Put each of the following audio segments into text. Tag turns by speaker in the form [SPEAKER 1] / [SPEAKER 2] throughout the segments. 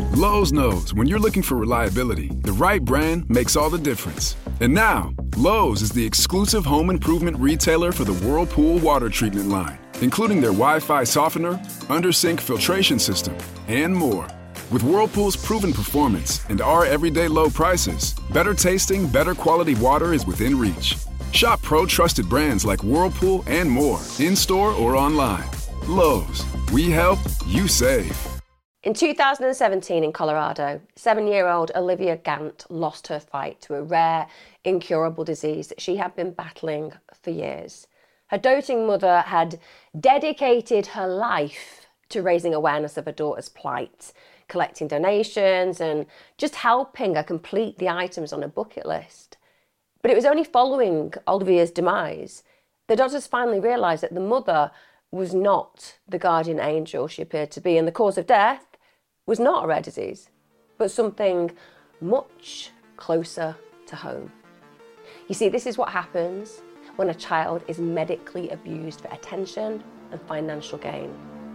[SPEAKER 1] Lowe's knows when you're looking for reliability, the right brand makes all the difference. And now, Lowe's is the exclusive home improvement retailer for the Whirlpool water treatment line, including their Wi-Fi softener, under-sink filtration system, and more. With Whirlpool's proven performance and our everyday low prices, better tasting, better quality water is within reach. Shop pro-trusted brands like Whirlpool and more, in-store or online. Lowe's, we help, you save.
[SPEAKER 2] In 2017 in Colorado, 7-year-old Olivia Gant lost her fight to a rare, incurable disease that she had been battling for years. Her doting mother had dedicated her life to raising awareness of her daughter's plight, collecting donations and just helping her complete the items on her bucket list. But it was only following Olivia's demise the doctors finally realised that the mother was not the guardian angel she appeared to be, and the cause of death was not a rare disease, but something much closer to home. You see, this is what happens when a child is medically abused for attention and financial gain.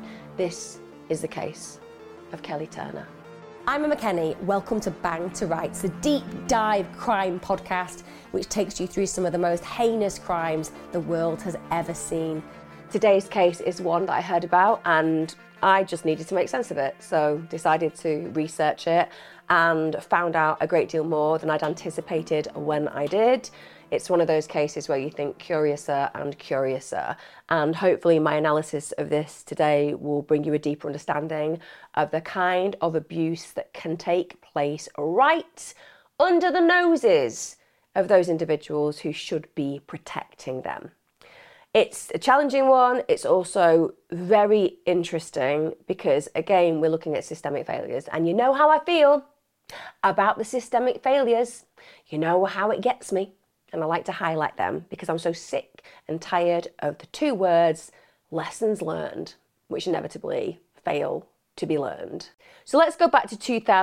[SPEAKER 2] This is the case of Kelly Turner. I'm Emma Kenny. Welcome to Bang to Rights, the deep dive crime podcast which takes you through some of the most heinous crimes the world has ever seen. Today's case is one that I heard about and I just needed to make sense of it, so decided to research it and found out a great deal more than I'd anticipated when I did. It's one of those cases where you think curiouser and curiouser, and hopefully my analysis of this today will bring you a deeper understanding of the kind of abuse that can take place right under the noses of those individuals who should be protecting them. It's a challenging one. It's also very interesting because, again, we're looking at systemic failures. And you know how I feel about the systemic failures. You know how it gets me. And I like to highlight them because I'm so sick and tired of the two words, lessons learned, which inevitably fail to be learned. So let's go back to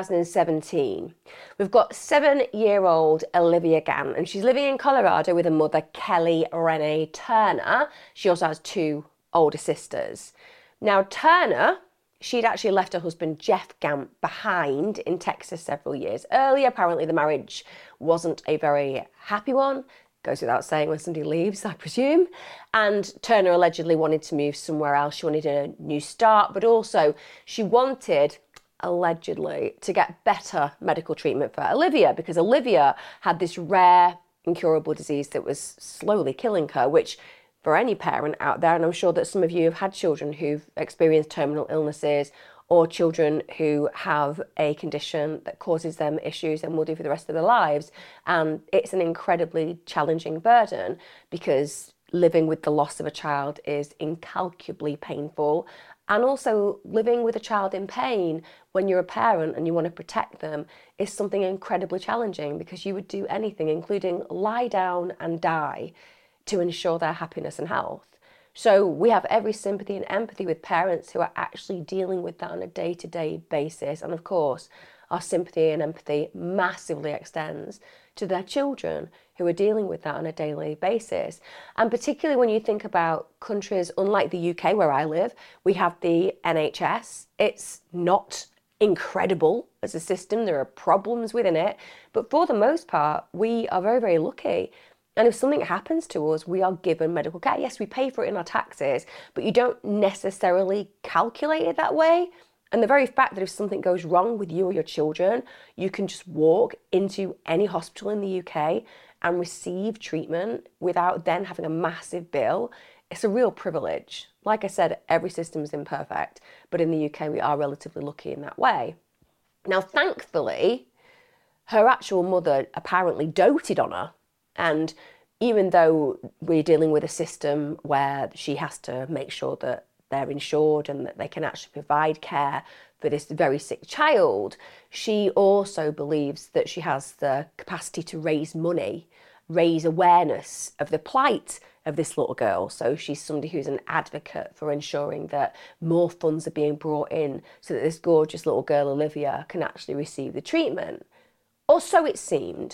[SPEAKER 2] 2017. We've got 7-year-old Olivia Gant, and she's living in Colorado with her mother, Kelly Renee Turner. She also has 2 older sisters. Now, Turner, she'd actually left her husband, Jeff Gant, behind in Texas several years earlier. Apparently, the marriage wasn't a very happy one. Goes without saying when somebody leaves, I presume. And Turner allegedly wanted to move somewhere else. She wanted a new start, but also she wanted, allegedly, to get better medical treatment for Olivia because Olivia had this rare, incurable disease that was slowly killing her, which for any parent out there, and I'm sure that some of you have had children who've experienced terminal illnesses or children who have a condition that causes them issues and will do for the rest of their lives. And it's an incredibly challenging burden because living with the loss of a child is incalculably painful. And also living with a child in pain when you're a parent and you want to protect them is something incredibly challenging because you would do anything, including lie down and die, to ensure their happiness and health. So we have every sympathy and empathy with parents who are actually dealing with that on a day-to-day basis. And of course, our sympathy and empathy massively extends to their children who are dealing with that on a daily basis. And particularly when you think about countries unlike the UK where I live, we have the NHS. It's not incredible as a system. There are problems within it. But for the most part, we are very, very lucky. And if something happens to us, we are given medical care. Yes, we pay for it in our taxes, but you don't necessarily calculate it that way. And the very fact that if something goes wrong with you or your children, you can just walk into any hospital in the UK and receive treatment without then having a massive bill, it's a real privilege. Like I said, every system is imperfect, but in the UK, we are relatively lucky in that way. Now, thankfully, her actual mother apparently doted on her. And even though we're dealing with a system where she has to make sure that they're insured and that they can actually provide care for this very sick child, she also believes that she has the capacity to raise money, raise awareness of the plight of this little girl. So she's somebody who's an advocate for ensuring that more funds are being brought in so that this gorgeous little girl, Olivia, can actually receive the treatment. Or so it seemed.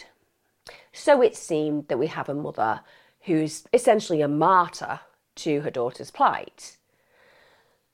[SPEAKER 2] So it seemed that we have a mother who's essentially a martyr to her daughter's plight.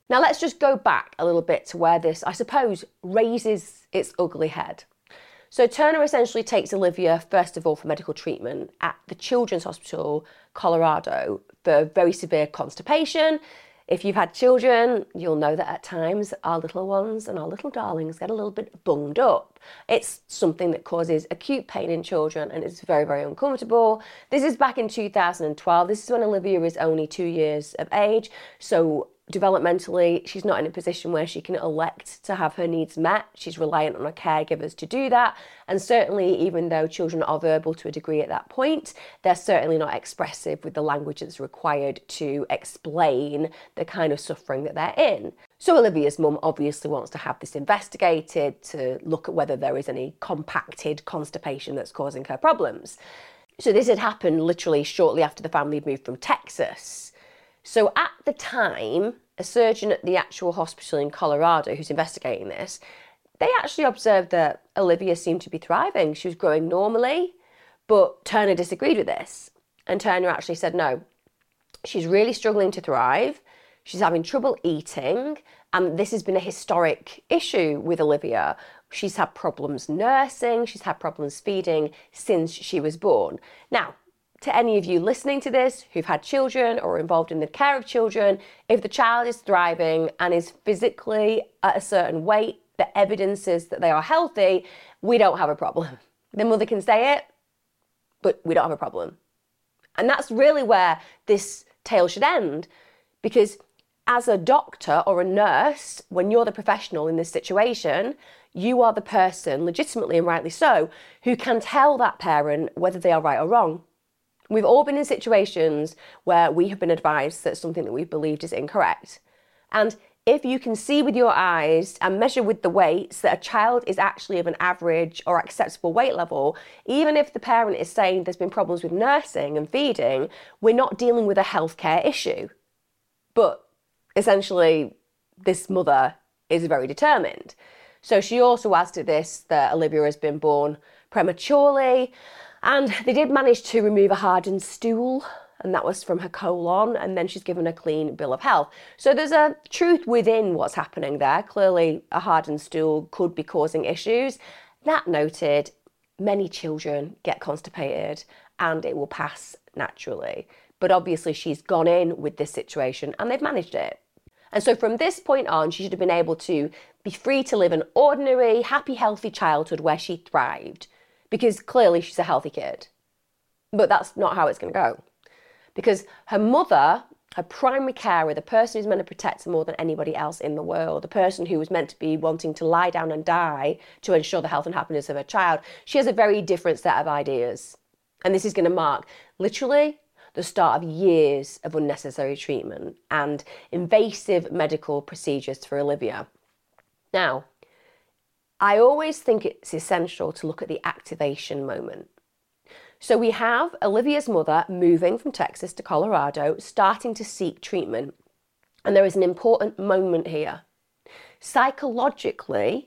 [SPEAKER 2] Now let's just go back a little bit to where this, I suppose, raises its ugly head. So Turner essentially takes Olivia, first of all, for medical treatment at the Children's Hospital, Colorado, for very severe constipation. If you've had children, you'll know that at times our little ones and our little darlings get a little bit bunged up. It's something that causes acute pain in children and it's very, very uncomfortable. This is back in 2012. This is when Olivia is only 2 years of age. So developmentally, she's not in a position where she can elect to have her needs met. She's reliant on her caregivers to do that. And certainly, even though children are verbal to a degree at that point, they're certainly not expressive with the language that's required to explain the kind of suffering that they're in. So Olivia's mum obviously wants to have this investigated to look at whether there is any compacted constipation that's causing her problems. So this had happened literally shortly after the family had moved from Texas. So at the time, a surgeon at the actual hospital in Colorado who's investigating this, they actually observed that Olivia seemed to be thriving. She was growing normally, but Turner disagreed with this. And Turner actually said, no, she's really struggling to thrive. She's having trouble eating. And this has been a historic issue with Olivia. She's had problems nursing. She's had problems feeding since she was born. Now, to any of you listening to this who've had children or are involved in the care of children, if the child is thriving and is physically at a certain weight that evidences that they are healthy, we don't have a problem. The mother can say it, but we don't have a problem. And that's really where this tale should end, because as a doctor or a nurse, when you're the professional in this situation, you are the person, legitimately and rightly so, who can tell that parent whether they are right or wrong. We've all been in situations where we have been advised that something that we've believed is incorrect. And if you can see with your eyes and measure with the weights that a child is actually of an average or acceptable weight level, even if the parent is saying there's been problems with nursing and feeding, we're not dealing with a healthcare issue. But essentially, this mother is very determined. So she also adds to this that Olivia has been born prematurely, and they did manage to remove a hardened stool, and that was from her colon, and then she's given a clean bill of health. So there's a truth within what's happening there. Clearly, a hardened stool could be causing issues. That noted, many children get constipated, and it will pass naturally. But obviously, she's gone in with this situation, and they've managed it. And so from this point on, she should have been able to be free to live an ordinary, happy, healthy childhood where she thrived. Because clearly she's a healthy kid. But that's not how it's going to go. Because her mother, her primary carer, the person who's meant to protect her more than anybody else in the world, the person who was meant to be wanting to lie down and die to ensure the health and happiness of her child, she has a very different set of ideas. And this is going to mark literally the start of years of unnecessary treatment and invasive medical procedures for Olivia. Now, I always think it's essential to look at the activation moment. So we have Olivia's mother moving from Texas to Colorado, starting to seek treatment. And there is an important moment here. Psychologically,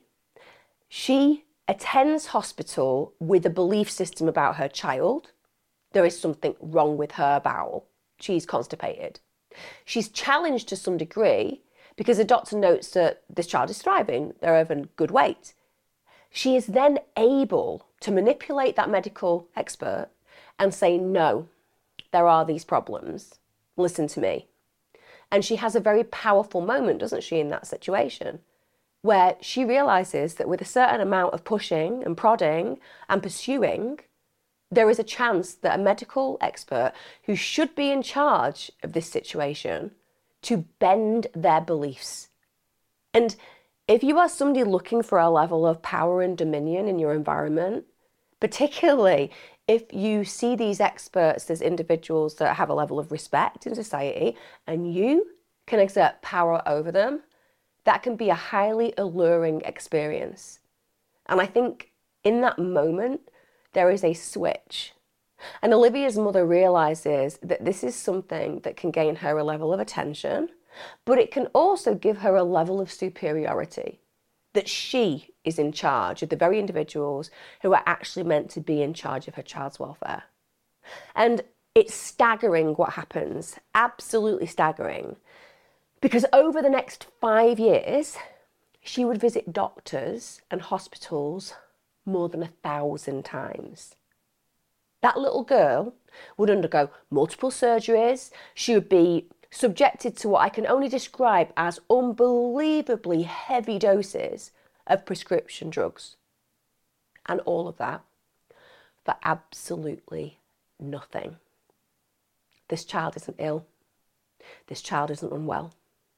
[SPEAKER 2] she attends hospital with a belief system about her child. There is something wrong with her bowel. She's constipated. She's challenged to some degree because the doctor notes that this child is thriving. They're of a good weight. She is then able to manipulate that medical expert and say, no, there are these problems. Listen to me. And she has a very powerful moment, doesn't she, in that situation, where she realizes that with a certain amount of pushing and prodding and pursuing, there is a chance that a medical expert who should be in charge of this situation to bend their beliefs. And if you are somebody looking for a level of power and dominion in your environment, particularly if you see these experts as individuals that have a level of respect in society and you can exert power over them, that can be a highly alluring experience. And I think in that moment, there is a switch. And Olivia's mother realizes that this is something that can gain her a level of attention, but it can also give her a level of superiority, that she is in charge of the very individuals who are actually meant to be in charge of her child's welfare. And it's staggering what happens, absolutely staggering, Because over the next 5 years, she would visit doctors and hospitals more than 1,000 times. That little girl would undergo multiple surgeries. She would be subjected to what I can only describe as unbelievably heavy doses of prescription drugs. And all of that for absolutely nothing. This child isn't ill. This child isn't unwell.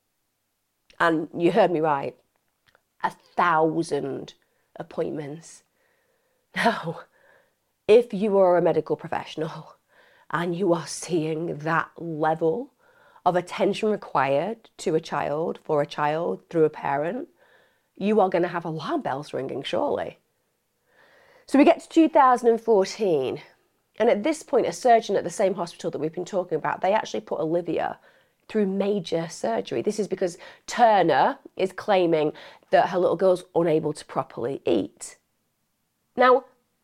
[SPEAKER 2] And you heard me right, 1,000 appointments. Now, if you are a medical professional and you are seeing that level of attention required to a child, for a child, through a parent, you are going to have alarm bells ringing, surely. So we get to 2014, and at this point, a surgeon at the same hospital that we've been talking about, they actually put Olivia through major surgery. This is because Turner is claiming that her little girl's unable to properly eat. Now,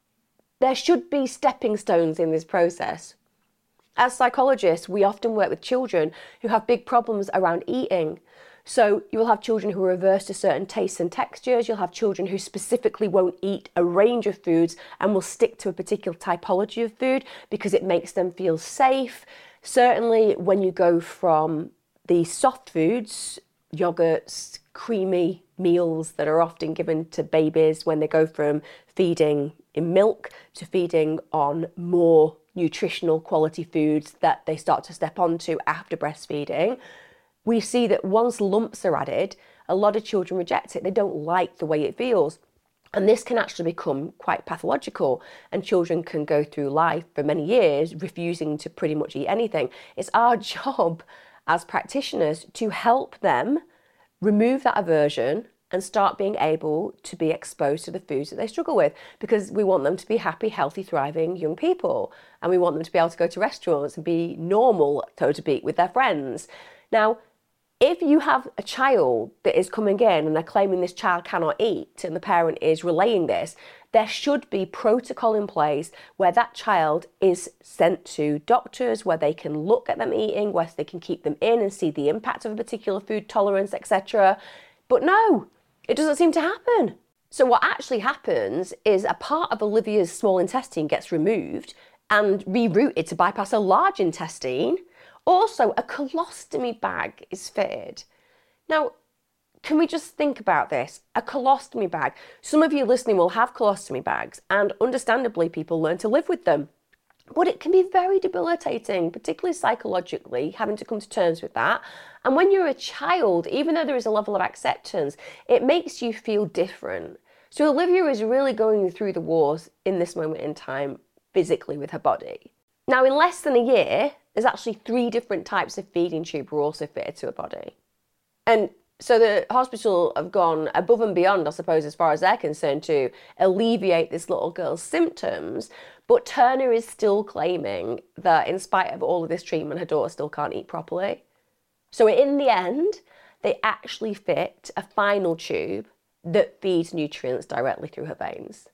[SPEAKER 2] there should be stepping stones in this process. As psychologists, we often work with children who have big problems around eating. So you will have children who are averse to certain tastes and textures. You'll have children who specifically won't eat a range of foods and will stick to a particular typology of food because it makes them feel safe. Certainly when you go from the soft foods, yogurts, creamy meals that are often given to babies when they go from feeding in milk to feeding on more nutritional quality foods that they start to step onto after breastfeeding, we see that once lumps are added, a lot of children reject it. They don't like the way it feels. And this can actually become quite pathological, and children can go through life for many years refusing to pretty much eat anything. It's our job as practitioners to help them remove that aversion and start being able to be exposed to the foods that they struggle with, because we want them to be happy, healthy, thriving young people, and we want them to be able to go to restaurants and be normal, so to speak, with their friends. Now, if you have a child that is coming in and they're claiming this child cannot eat and the parent is relaying this, there should be protocol in place where that child is sent to doctors, where they can look at them eating, where they can keep them in and see the impact of a particular food tolerance, etc. But no, it doesn't seem to happen. So what actually happens is a part of Olivia's small intestine gets removed and rerouted to bypass a large intestine. Also, a colostomy bag is fitted. Now, can we just think about this? A colostomy bag. Some of you listening will have colostomy bags, and understandably, people learn to live with them. But it can be very debilitating, particularly psychologically, having to come to terms with that. And when you're a child, even though there is a level of acceptance, it makes you feel different. So Olivia is really going through the wars in this moment in time, physically with her body. Now, in less than a year, there's actually 3 different types of feeding tube were also fitted to her body. And so the hospital have gone above and beyond, I suppose, as far as they're concerned, to alleviate this little girl's symptoms. But Turner is still claiming that in spite of all of this treatment, her daughter still can't eat properly. So in the end, they actually fit a final tube that feeds nutrients directly through her veins.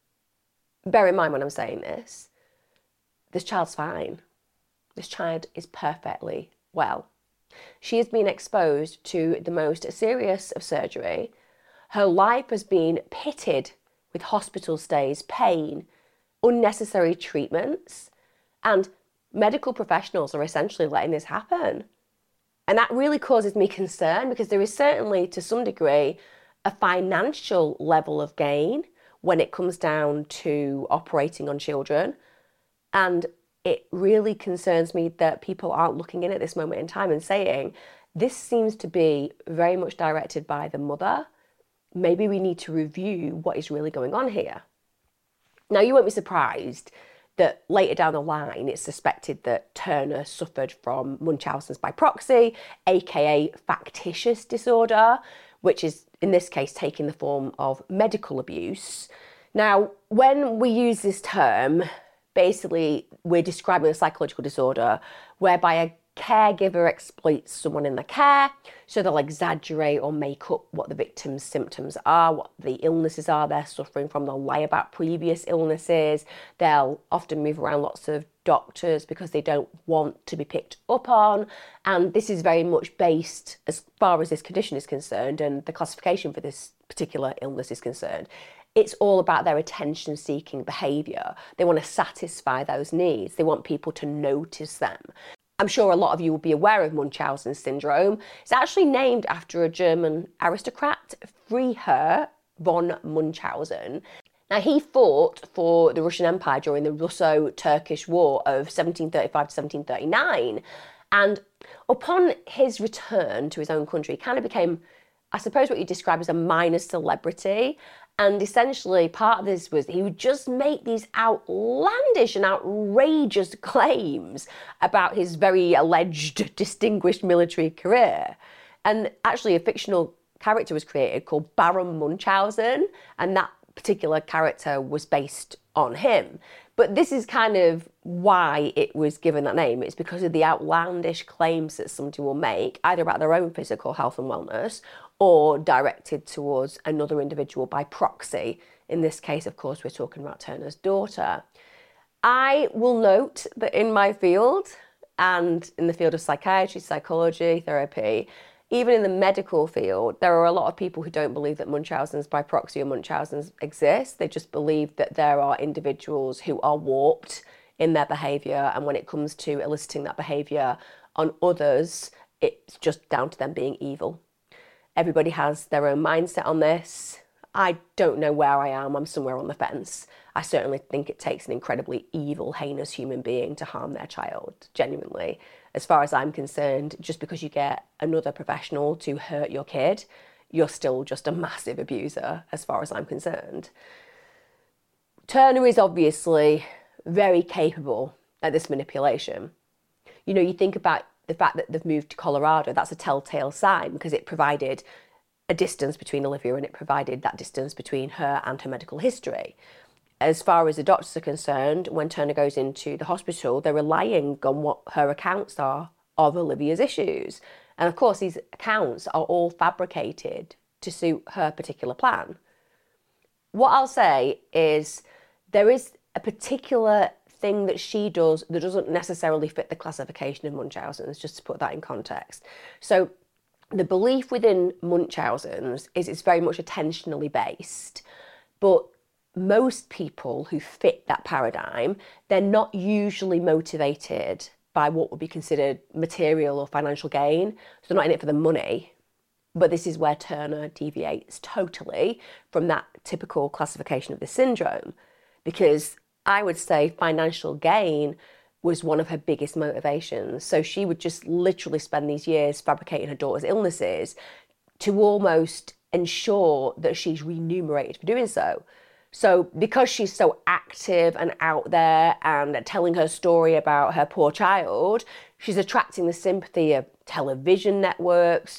[SPEAKER 2] Bear in mind when I'm saying this child's fine. This child is perfectly well. She has been exposed to the most serious of surgery. Her life has been pitted with hospital stays, pain, unnecessary treatments, and medical professionals are essentially letting this happen. And that really causes me concern, because there is certainly, to some degree, a financial level of gain when it comes down to operating on children. And it really concerns me that people aren't looking in at this moment in time and saying, this seems to be very much directed by the mother. Maybe we need to review what is really going on here. Now, you won't be surprised that later down the line, it's suspected that Turner suffered from Munchausen's by proxy, aka factitious disorder, which is in this case taking the form of medical abuse. Now, when we use this term, basically we're describing a psychological disorder whereby a caregiver exploits someone in the care, so they'll exaggerate or make up what the victim's symptoms are, what the illnesses are they're suffering from. They'll lie about previous illnesses. They'll often move around lots of doctors because they don't want to be picked up on. And this is very much based, as far as this condition is concerned and the classification for this particular illness is concerned, it's all about their attention-seeking behaviour. They want to satisfy those needs. They want people to notice them. I'm sure a lot of you will be aware of Munchausen syndrome. It's actually named after a German aristocrat, Freiherr von Munchausen. Now, he fought for the Russian Empire during the Russo-Turkish War of 1735 to 1739. And upon his return to his own country, he kind of became, I suppose, what you describe as a minor celebrity. And essentially, part of this was he would just make these outlandish and outrageous claims about his very alleged distinguished military career. And actually, a fictional character was created called Baron Munchausen, and that particular character was based on him. But this is kind of why it was given that name. It's because of the outlandish claims that somebody will make, either about their own physical health and wellness or directed towards another individual by proxy. In this case, of course, we're talking about Turner's daughter. I will note that in my field, and in the field of psychiatry, psychology, therapy, even in the medical field, there are a lot of people who don't believe that Munchausen's by proxy or Munchausen's exist. They just believe that there are individuals who are warped in their behaviour, and when it comes to eliciting that behaviour on others, it's just down to them being evil. Everybody has their own mindset on this. I don't know where I am. I'm somewhere on the fence. I certainly think it takes an incredibly evil, heinous human being to harm their child, genuinely. As far as I'm concerned, just because you get another professional to hurt your kid, you're still just a massive abuser, as far as I'm concerned. Turner is obviously very capable at this manipulation. You know, you think about the fact that they've moved to Colorado, that's a telltale sign because it provided a distance between Olivia and it provided that distance between her and her medical history. As far as the doctors are concerned, when Turner goes into the hospital, they're relying on what her accounts are of Olivia's issues. And of course, these accounts are all fabricated to suit her particular plan. What I'll say is there is a particular thing that she does that doesn't necessarily fit the classification of Munchausen's, just to put that in context. So the belief within Munchausen's is it's very much attentionally based, but most people who fit that paradigm, they're not usually motivated by what would be considered material or financial gain. So they're not in it for the money. But this is where Turner deviates totally from that typical classification of the syndrome, because I would say financial gain was one of her biggest motivations. So she would just literally spend these years fabricating her daughter's illnesses to almost ensure that she's remunerated for doing so. So because she's so active and out there and telling her story about her poor child, she's attracting the sympathy of television networks,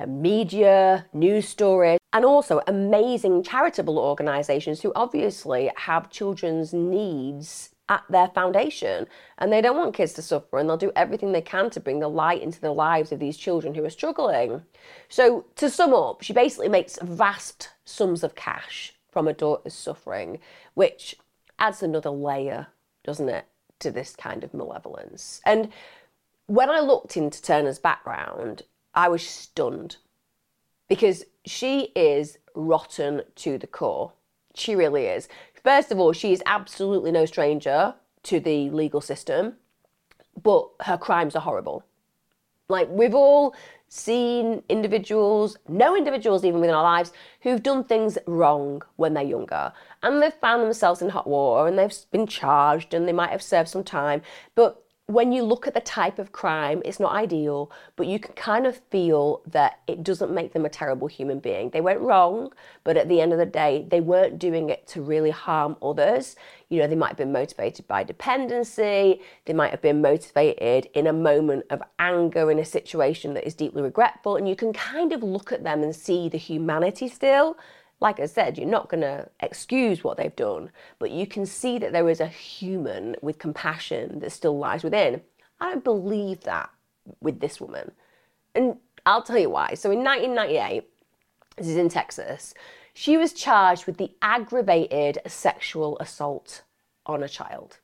[SPEAKER 2] media, news stories, and also amazing charitable organisations who obviously have children's needs at their foundation, and they don't want kids to suffer, and they'll do everything they can to bring the light into the lives of these children who are struggling. So to sum up, she basically makes vast sums of cash from her daughter's suffering, which adds another layer, doesn't it, to this kind of malevolence. And when I looked into Turner's background, I was stunned, because she is rotten to the core. She really is. First of all, she is absolutely no stranger to the legal system, but her crimes are horrible. Like, we've all seen individuals, no individuals even within our lives, who've done things wrong when they're younger, and they've found themselves in hot water, and they've been charged, and they might have served some time, but when you look at the type of crime, it's not ideal, but you can kind of feel that it doesn't make them a terrible human being. They went wrong, but at the end of the day, they weren't doing it to really harm others. You know, they might have been motivated by dependency. They might have been motivated in a moment of anger in a situation that is deeply regretful. And you can kind of look at them and see the humanity still. Like I said, you're not going to excuse what they've done, but you can see that there is a human with compassion that still lies within. I don't believe that with this woman. And I'll tell you why. So in 1998, this is in Texas, she was charged with the aggravated sexual assault on a child.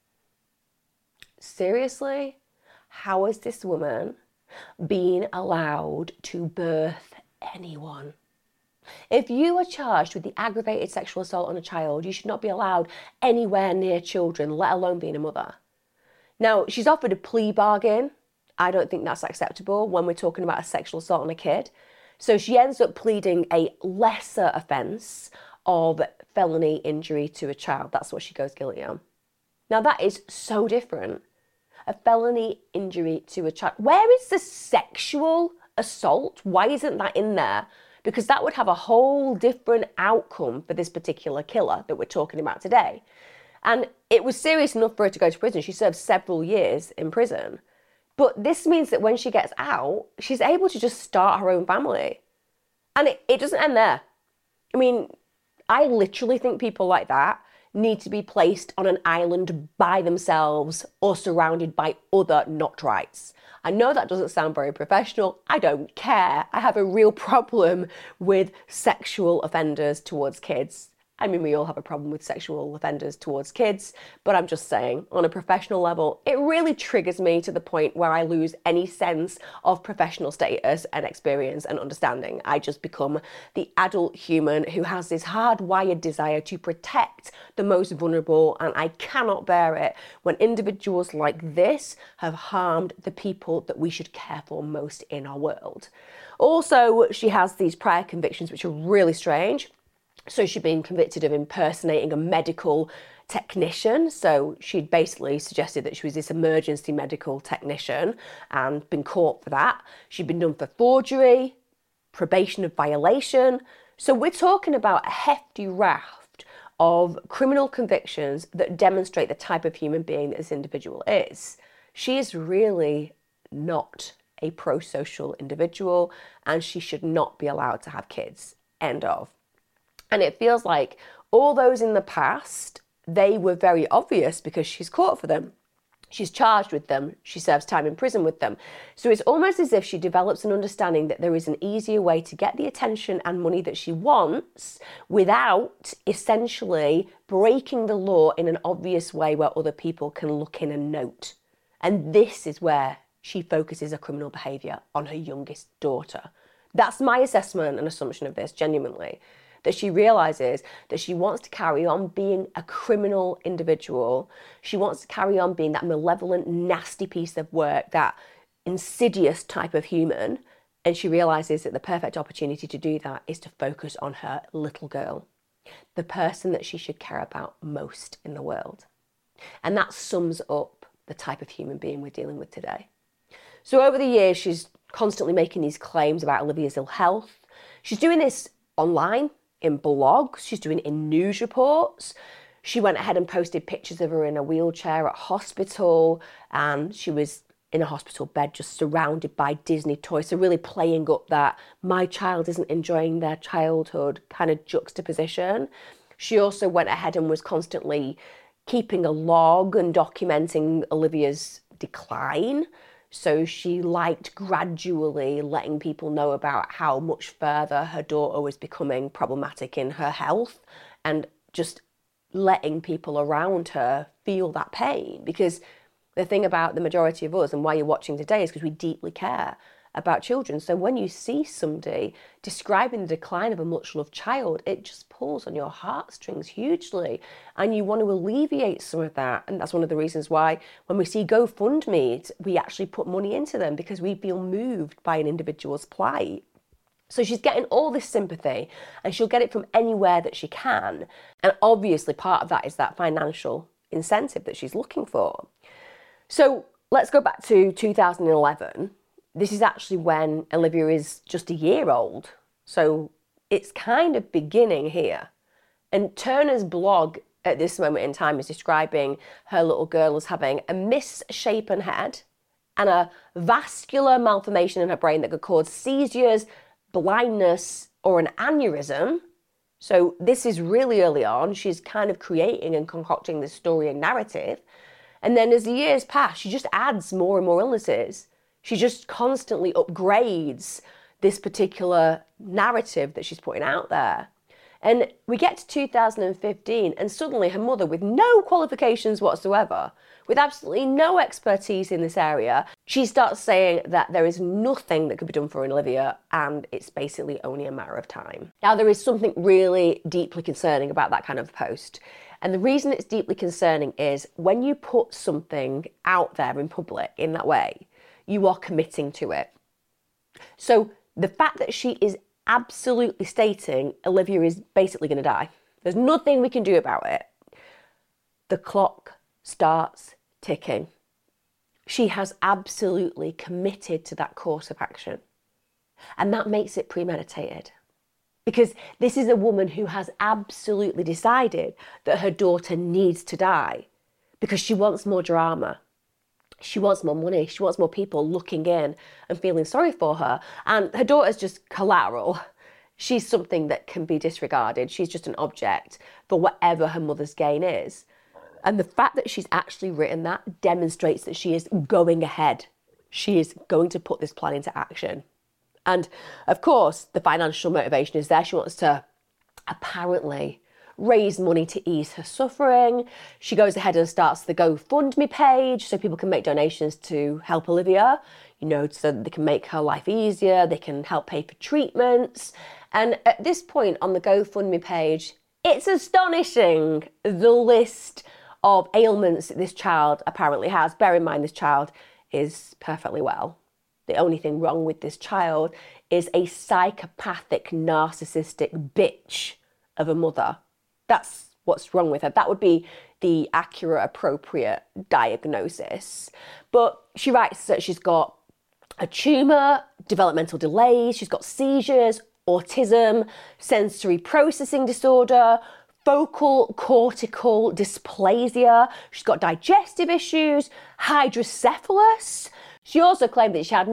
[SPEAKER 2] Seriously? How is this woman being allowed to birth anyone? If you are charged with the aggravated sexual assault on a child, you should not be allowed anywhere near children, let alone being a mother. Now, she's offered a plea bargain. I don't think that's acceptable when we're talking about a sexual assault on a kid. So she ends up pleading a lesser offence of felony injury to a child. That's what she goes guilty on. Now, that is so different. A felony injury to a child. Where is the sexual assault? Why isn't that in there? Because that would have a whole different outcome for this particular killer that we're talking about today. And it was serious enough for her to go to prison. She served several years in prison. But this means that when she gets out, she's able to just start her own family. And it doesn't end there. I mean, I literally think people like that need to be placed on an island by themselves or surrounded by other not rights. I know that doesn't sound very professional. I don't care. I have a real problem with sexual offenders towards kids. I mean, we all have a problem with sexual offenders towards kids, but I'm just saying, on a professional level, it really triggers me to the point where I lose any sense of professional status and experience and understanding. I just become the adult human who has this hardwired desire to protect the most vulnerable, and I cannot bear it when individuals like this have harmed the people that we should care for most in our world. Also, she has these prior convictions which are really strange. So she'd been convicted of impersonating a medical technician. So she'd basically suggested that she was this emergency medical technician and been caught for that. She'd been done for forgery, probation of violation. So we're talking about a hefty raft of criminal convictions that demonstrate the type of human being that this individual is. She is really not a pro-social individual, and she should not be allowed to have kids. End of. And it feels like all those in the past, they were very obvious because she's caught for them. She's charged with them. She serves time in prison with them. So it's almost as if she develops an understanding that there is an easier way to get the attention and money that she wants without essentially breaking the law in an obvious way where other people can look in and note. And this is where she focuses her criminal behaviour on her youngest daughter. That's my assessment and assumption of this, genuinely. That she realises that she wants to carry on being a criminal individual. She wants to carry on being that malevolent, nasty piece of work, that insidious type of human. And she realises that the perfect opportunity to do that is to focus on her little girl, the person that she should care about most in the world. And that sums up the type of human being we're dealing with today. So over the years, she's constantly making these claims about Olivia's ill health. She's doing this online, in blogs, she's doing it in news reports. She went ahead and posted pictures of her in a wheelchair at hospital, and she was in a hospital bed just surrounded by Disney toys. So really playing up that my child isn't enjoying their childhood kind of juxtaposition. She also went ahead and was constantly keeping a log and documenting Olivia's decline. So she liked gradually letting people know about how much further her daughter was becoming problematic in her health, and just letting people around her feel that pain. Because the thing about the majority of us and why you're watching today is because we deeply care about children. So when you see somebody describing the decline of a much loved child, it just pulls on your heartstrings hugely, and you want to alleviate some of that. And that's one of the reasons why when we see GoFundMe, we actually put money into them, because we feel moved by an individual's plight. So she's getting all this sympathy, and she'll get it from anywhere that she can. And obviously part of that is that financial incentive that she's looking for. So let's go back to 2011. This is actually when Olivia is just a year old. So it's kind of beginning here. And Turner's blog at this moment in time is describing her little girl as having a misshapen head and a vascular malformation in her brain that could cause seizures, blindness, or an aneurysm. So this is really early on. She's kind of creating and concocting this story and narrative. And then as the years pass, she just adds more and more illnesses. She just constantly upgrades this particular narrative that she's putting out there. And we get to 2015 and suddenly her mother, with no qualifications whatsoever, with absolutely no expertise in this area, she starts saying that there is nothing that could be done for Olivia and it's basically only a matter of time. Now, there is something really deeply concerning about that kind of post. And the reason it's deeply concerning is when you put something out there in public in that way, you are committing to it. So the fact that she is absolutely stating Olivia is basically going to die, there's nothing we can do about it, the clock starts ticking. She has absolutely committed to that course of action. And that makes it premeditated. Because this is a woman who has absolutely decided that her daughter needs to die because she wants more drama. She wants more money. She wants more people looking in and feeling sorry for her. And her daughter's just collateral. She's something that can be disregarded. She's just an object for whatever her mother's gain is. And the fact that she's actually written that demonstrates that she is going ahead. She is going to put this plan into action. And of course, the financial motivation is there. She wants to apparently raise money to ease her suffering. She goes ahead and starts the GoFundMe page so people can make donations to help Olivia, so that they can make her life easier, they can help pay for treatments. And at this point on the GoFundMe page, it's astonishing the list of ailments that this child apparently has. Bear in mind, this child is perfectly well. The only thing wrong with this child is a psychopathic, narcissistic bitch of a mother. That's what's wrong with her. That would be the accurate, appropriate diagnosis. But she writes that she's got a tumour, developmental delays, she's got seizures, autism, sensory processing disorder, focal cortical dysplasia, she's got digestive issues, hydrocephalus. She also claimed that she had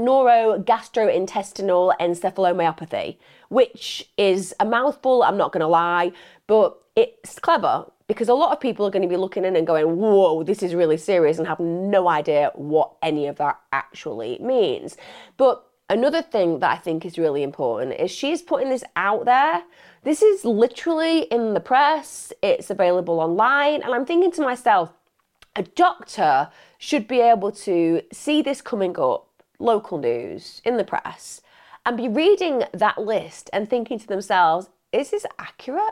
[SPEAKER 2] neurogastrointestinal encephalomyopathy, which is a mouthful, I'm not going to lie, but it's clever because a lot of people are going to be looking in and going, whoa, this is really serious, and have no idea what any of that actually means. But another thing that I think is really important is she's putting this out there. This is literally in the press, it's available online, and I'm thinking to myself, a doctor should be able to see this coming up, local news, in the press, and be reading that list and thinking to themselves, is this accurate?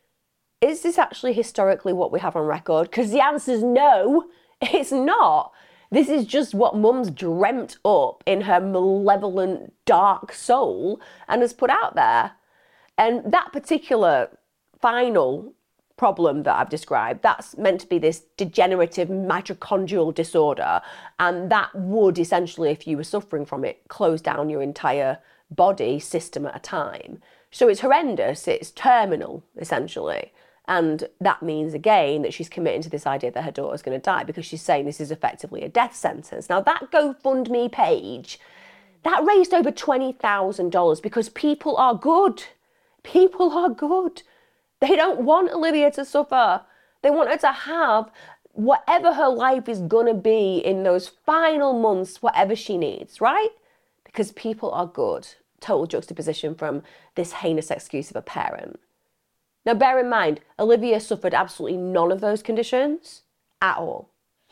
[SPEAKER 2] Is this actually historically what we have on record? Because the answer is no, it's not. This is just what mum's dreamt up in her malevolent, dark soul and has put out there. And that particular final problem that I've described, that's meant to be this degenerative mitochondrial disorder. And that would essentially, if you were suffering from it, close down your entire body system at a time. So it's horrendous, it's terminal, essentially. And that means, again, that she's committing to this idea that her daughter's going to die because she's saying this is effectively a death sentence. Now, that GoFundMe page, that raised over $20,000 because people are good. People are good. They don't want Olivia to suffer. They want her to have whatever her life is going to be in those final months, whatever she needs, right? Because people are good. Total juxtaposition from this heinous excuse of a parent. Now, bear in mind, Olivia suffered absolutely none of those conditions at all.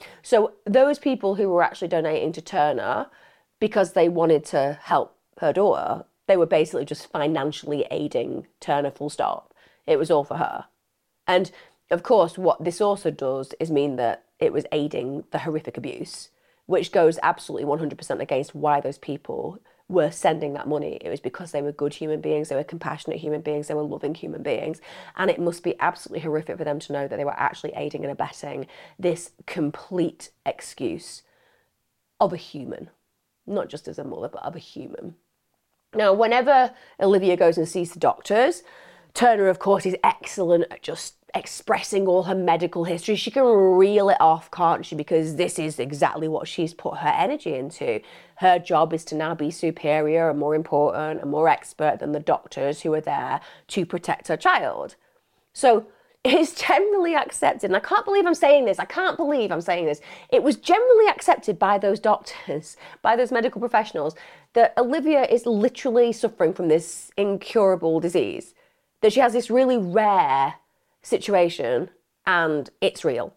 [SPEAKER 2] So those people who were actually donating to Turner because they wanted to help her daughter, they were basically just financially aiding Turner, full stop. It was all for her. And of course, what this also does is mean that it was aiding the horrific abuse, which goes absolutely 100% against why those people were sending that money. It was because they were good human beings, they were compassionate human beings, they were loving human beings. And it must be absolutely horrific for them to know that they were actually aiding and abetting this complete excuse of a human. Not just as a mother, but of a human. Now, whenever Olivia goes and sees the doctors, Turner, of course, is excellent at just expressing all her medical history. She can reel it off, can't she? Because this is exactly what she's put her energy into. Her job is to now be superior and more important and more expert than the doctors who are there to protect her child. So It's generally accepted, and I can't believe I'm saying this. I can't believe I'm saying this. It was generally accepted by those doctors, by those medical professionals, that Olivia is literally suffering from this incurable disease, that she has this really rare situation, and it's real.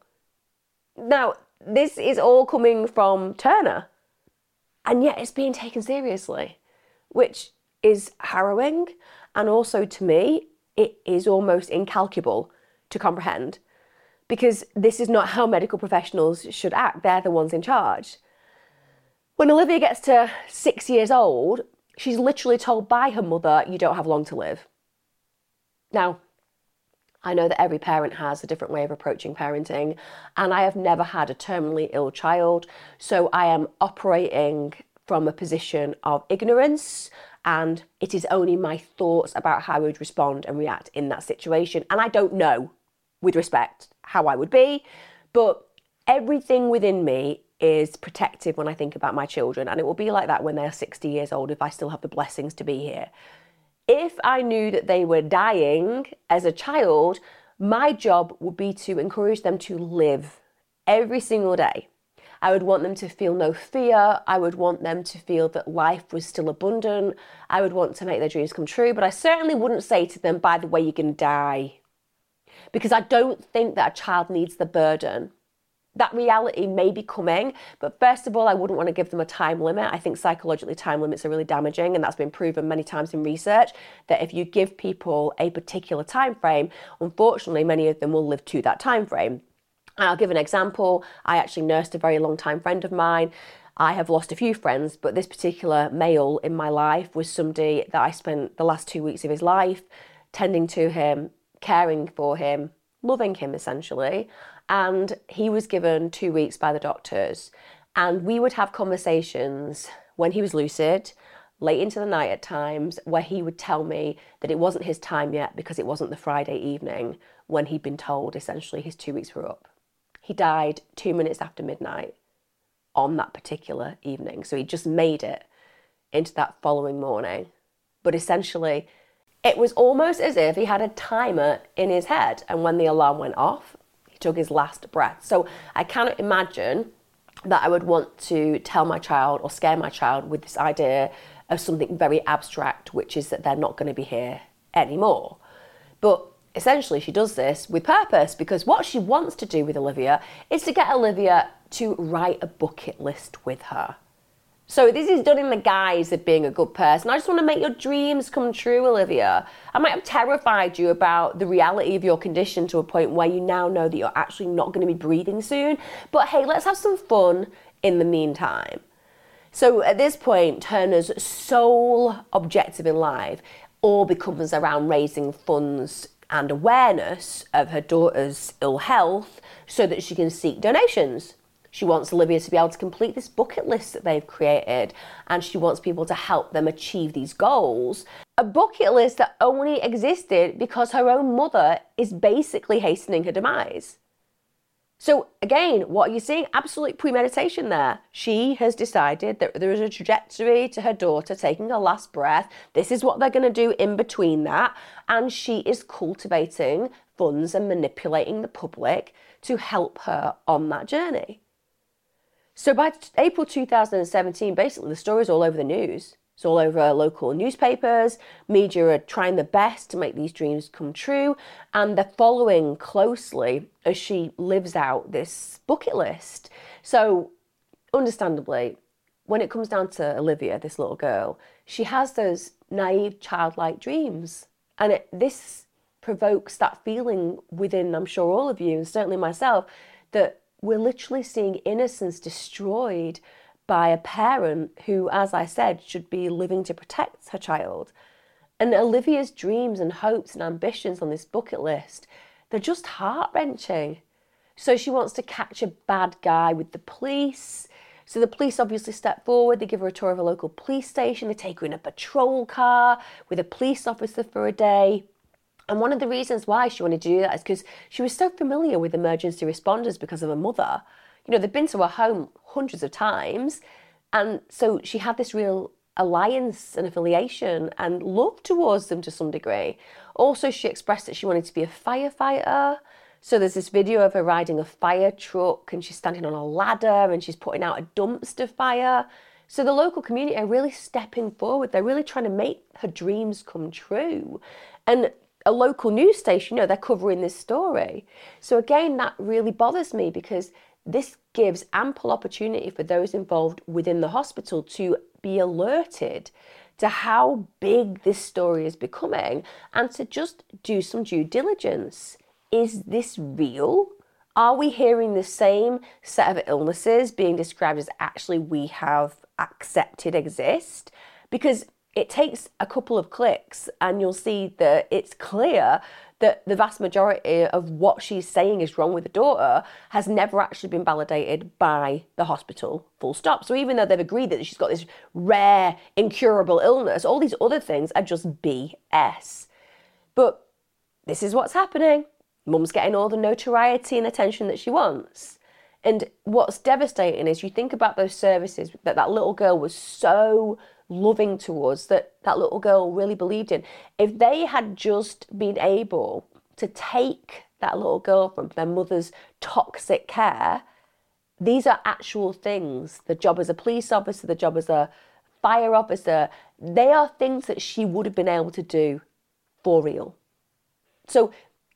[SPEAKER 2] Now, this is all coming from Turner, and yet it's being taken seriously, which is harrowing, and also to me, it is almost incalculable to comprehend, because this is not how medical professionals should act. They're the ones in charge. When Olivia gets to 6 years old, she's literally told by her mother, you don't have long to live. Now, I know that every parent has a different way of approaching parenting, and I have never had a terminally ill child, so I am operating from a position of ignorance, and it is only my thoughts about how I would respond and react in that situation. And I don't know, with respect, how I would be, but everything within me is protective when I think about my children, and it will be like that when they're 60 years old if I still have the blessings to be here. If I knew that they were dying as a child, my job would be to encourage them to live every single day. I would want them to feel no fear. I would want them to feel that life was still abundant. I would want to make their dreams come true, but I certainly wouldn't say to them, by the way, you're going to die. Because I don't think that a child needs the burden. That reality may be coming, but first of all, I wouldn't want to give them a time limit. I think psychologically time limits are really damaging, and that's been proven many times in research, that if you give people a particular time frame, unfortunately, many of them will live to that time frame. And I'll give an example. I actually nursed a very long time friend of mine. I have lost a few friends, but this particular male in my life was somebody that I spent the last 2 weeks of his life tending to him, caring for him, loving him essentially. And he was given 2 weeks by the doctors. And we would have conversations when he was lucid, late into the night at times, where he would tell me that it wasn't his time yet because it wasn't the Friday evening when he'd been told essentially his 2 weeks were up. He died 2 minutes after midnight on that particular evening. So he just made it into that following morning. But essentially, it was almost as if he had a timer in his head. And when the alarm went off, he took his last breath. So I cannot imagine that I would want to tell my child or scare my child with this idea of something very abstract, which is that they're not going to be here anymore. But essentially, she does this with purpose, because what she wants to do with Olivia is to get Olivia to write a bucket list with her. So this is done in the guise of being a good person. I just want to make your dreams come true, Olivia. I might have terrified you about the reality of your condition to a point where you now know that you're actually not going to be breathing soon. But hey, let's have some fun in the meantime. So at this point, Turner's sole objective in life all becomes around raising funds and awareness of her daughter's ill health so that she can seek donations. She wants Olivia to be able to complete this bucket list that they've created, and she wants people to help them achieve these goals. A bucket list that only existed because her own mother is basically hastening her demise. So again, what are you seeing? Absolute premeditation there. She has decided that there is a trajectory to her daughter taking her last breath. This is what they're going to do in between that. And she is cultivating funds and manipulating the public to help her on that journey. So by April 2017, basically the story's all over the news. It's all over local newspapers. Media are trying their best to make these dreams come true, and they're following closely as she lives out this bucket list. So understandably, when it comes down to Olivia, this little girl, she has those naive, childlike dreams. And this provokes that feeling within, I'm sure, all of you, and certainly myself, that we're literally seeing innocence destroyed by a parent who, as I said, should be living to protect her child. And Olivia's dreams and hopes and ambitions on this bucket list, they're just heart-wrenching. So she wants to catch a bad guy with the police. So the police obviously step forward, they give her a tour of a local police station, they take her in a patrol car with a police officer for a day. And one of the reasons why she wanted to do that is because she was so familiar with emergency responders because of her mother. You know, they've been to her home hundreds of times. And so she had this real alliance and affiliation and love towards them to some degree. Also, she expressed that she wanted to be a firefighter. So there's this video of her riding a fire truck and she's standing on a ladder and she's putting out a dumpster fire. So the local community are really stepping forward. They're really trying to make her dreams come true. And a local news station, they're covering this story. So again, that really bothers me because this gives ample opportunity for those involved within the hospital to be alerted to how big this story is becoming and to just do some due diligence. Is this real? Are we hearing the same set of illnesses being described as actually we have accepted exist? Because it takes a couple of clicks and you'll see that it's clear that the vast majority of what she's saying is wrong with the daughter has never actually been validated by the hospital, full stop. So even though they've agreed that she's got this rare, incurable illness, all these other things are just BS. But this is what's happening. Mum's getting all the notoriety and attention that she wants. And what's devastating is you think about those services that little girl was so loving towards, that little girl really believed in. If they had just been able to take that little girl from their mother's toxic care, these are actual things. The job as a police officer, the job as a fire officer, they are things that she would have been able to do for real. So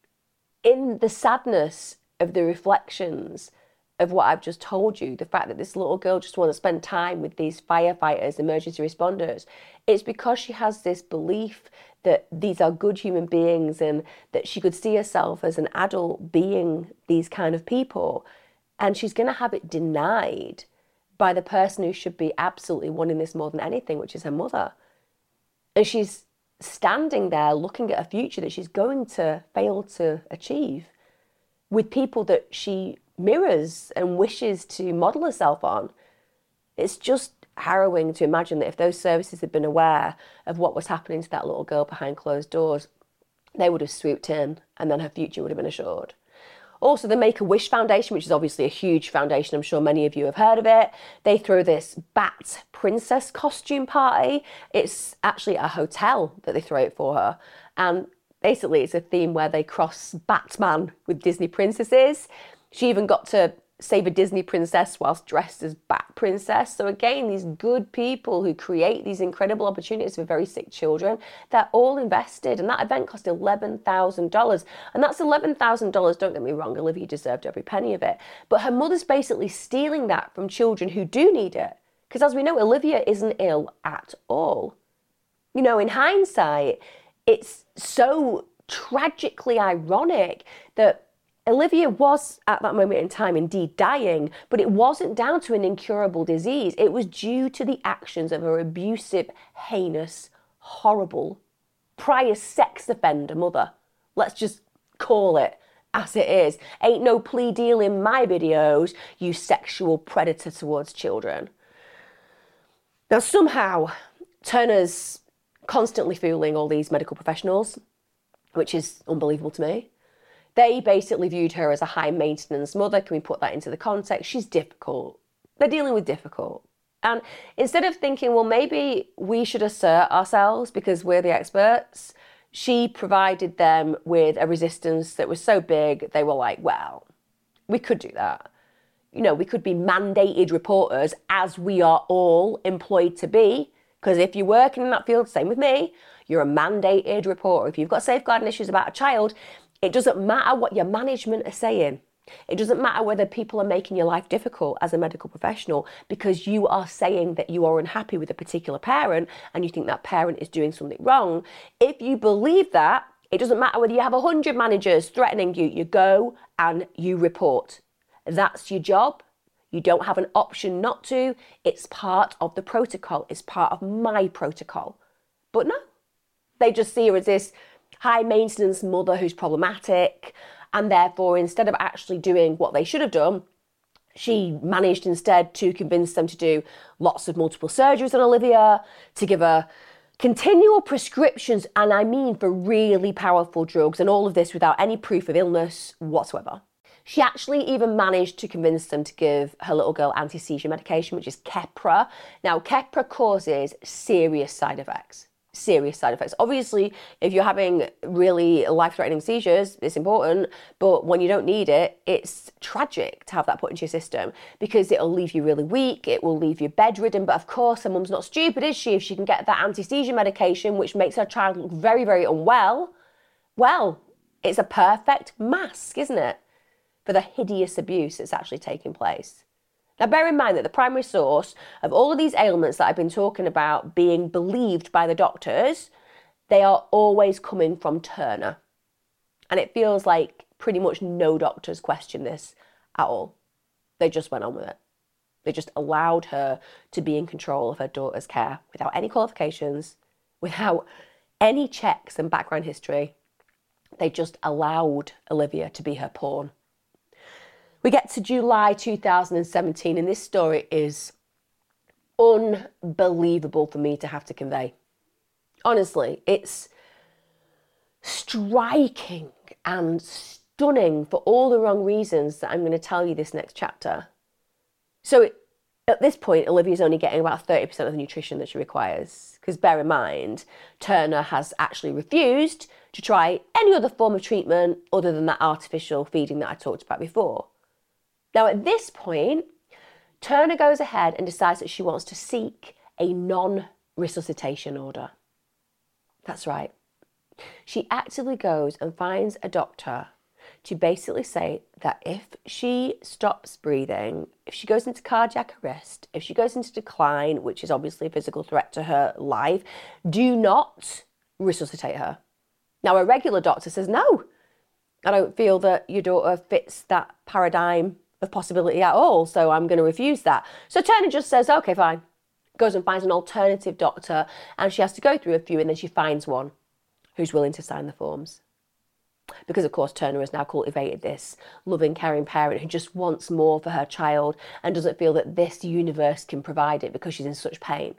[SPEAKER 2] in the sadness of the reflections of what I've just told you, the fact that this little girl just wants to spend time with these firefighters, emergency responders, it's because she has this belief that these are good human beings and that she could see herself as an adult being these kind of people. And she's going to have it denied by the person who should be absolutely wanting this more than anything, which is her mother. And she's standing there looking at a future that she's going to fail to achieve with people that she mirrors and wishes to model herself on. It's just harrowing to imagine that if those services had been aware of what was happening to that little girl behind closed doors, they would have swooped in and then her future would have been assured. Also, the Make-A-Wish Foundation, which is obviously a huge foundation, I'm sure many of you have heard of it. They throw this Bat Princess costume party. It's actually a hotel that they throw it for her. And basically it's a theme where they cross Batman with Disney princesses. She even got to save a Disney princess whilst dressed as Bat Princess. So again, these good people who create these incredible opportunities for very sick children, they're all invested. And that event cost $11,000. And that's $11,000, don't get me wrong, Olivia deserved every penny of it. But her mother's basically stealing that from children who do need it. Because as we know, Olivia isn't ill at all. In hindsight, it's so tragically ironic that Olivia was, at that moment in time, indeed dying, but it wasn't down to an incurable disease. It was due to the actions of her abusive, heinous, horrible, prior sex offender mother. Let's just call it as it is. Ain't no plea deal in my videos, you sexual predator towards children. Now, somehow, Turner's constantly fooling all these medical professionals, which is unbelievable to me. They basically viewed her as a high maintenance mother. Can we put that into the context? She's difficult. They're dealing with difficult. And instead of thinking, well, maybe we should assert ourselves because we're the experts, she provided them with a resistance that was so big, they were like, well, we could do that. We could be mandated reporters as we are all employed to be. Because if you're working in that field, same with me, you're a mandated reporter. If you've got safeguarding issues about a child, it doesn't matter what your management are saying. It doesn't matter whether people are making your life difficult as a medical professional because you are saying that you are unhappy with a particular parent and you think that parent is doing something wrong. If you believe that, it doesn't matter whether you have 100 managers threatening you, you go and you report. That's your job. You don't have an option not to. It's part of the protocol. It's part of my protocol. But no, they just see her as this high maintenance mother who's problematic, and therefore instead of actually doing what they should have done, she managed instead to convince them to do lots of multiple surgeries on Olivia, to give her continual prescriptions, and I mean for really powerful drugs, and all of this without any proof of illness whatsoever. She actually even managed to convince them to give her little girl anti-seizure medication, which is Keppra. Now, Keppra causes serious side effects. serious side effects. Obviously, if you're having really life-threatening seizures, it's important, but when you don't need it, it's tragic to have that put into your system because it'll leave you really weak, it will leave you bedridden, but of course, her mum's not stupid, is she? If she can get that anti-seizure medication, which makes her child look very, very unwell, well, it's a perfect mask, isn't it, for the hideous abuse that's actually taking place. Now, bear in mind that the primary source of all of these ailments that I've been talking about being believed by the doctors, they are always coming from Turner. And it feels like pretty much no doctors question this at all. They just went on with it. They just allowed her to be in control of her daughter's care without any qualifications, without any checks and background history. They just allowed Olivia to be her pawn. We get to July 2017, and this story is unbelievable for me to have to convey. Honestly, it's striking and stunning for all the wrong reasons that I'm going to tell you this next chapter. So at this point, Olivia's only getting about 30% of the nutrition that she requires. Because bear in mind, Turner has actually refused to try any other form of treatment other than that artificial feeding that I talked about before. Now, at this point, Turner goes ahead and decides that she wants to seek a non-resuscitation order. That's right. She actively goes and finds a doctor to basically say that if she stops breathing, if she goes into cardiac arrest, if she goes into decline, which is obviously a physical threat to her life, do not resuscitate her. Now, a regular doctor says, no, I don't feel that your daughter fits that paradigm of possibility at all, so I'm going to refuse that. So Turner just says, okay, fine. Goes and finds an alternative doctor, and she has to go through a few, and then she finds one who's willing to sign the forms. Because, of course, Turner has now cultivated this loving, caring parent who just wants more for her child and doesn't feel that this universe can provide it because she's in such pain.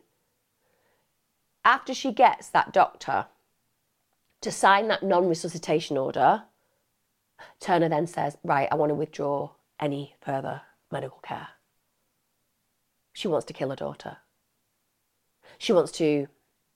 [SPEAKER 2] After she gets that doctor to sign that non-resuscitation order, Turner then says, right, I want to withdraw any further medical care. She wants to kill her daughter. She wants to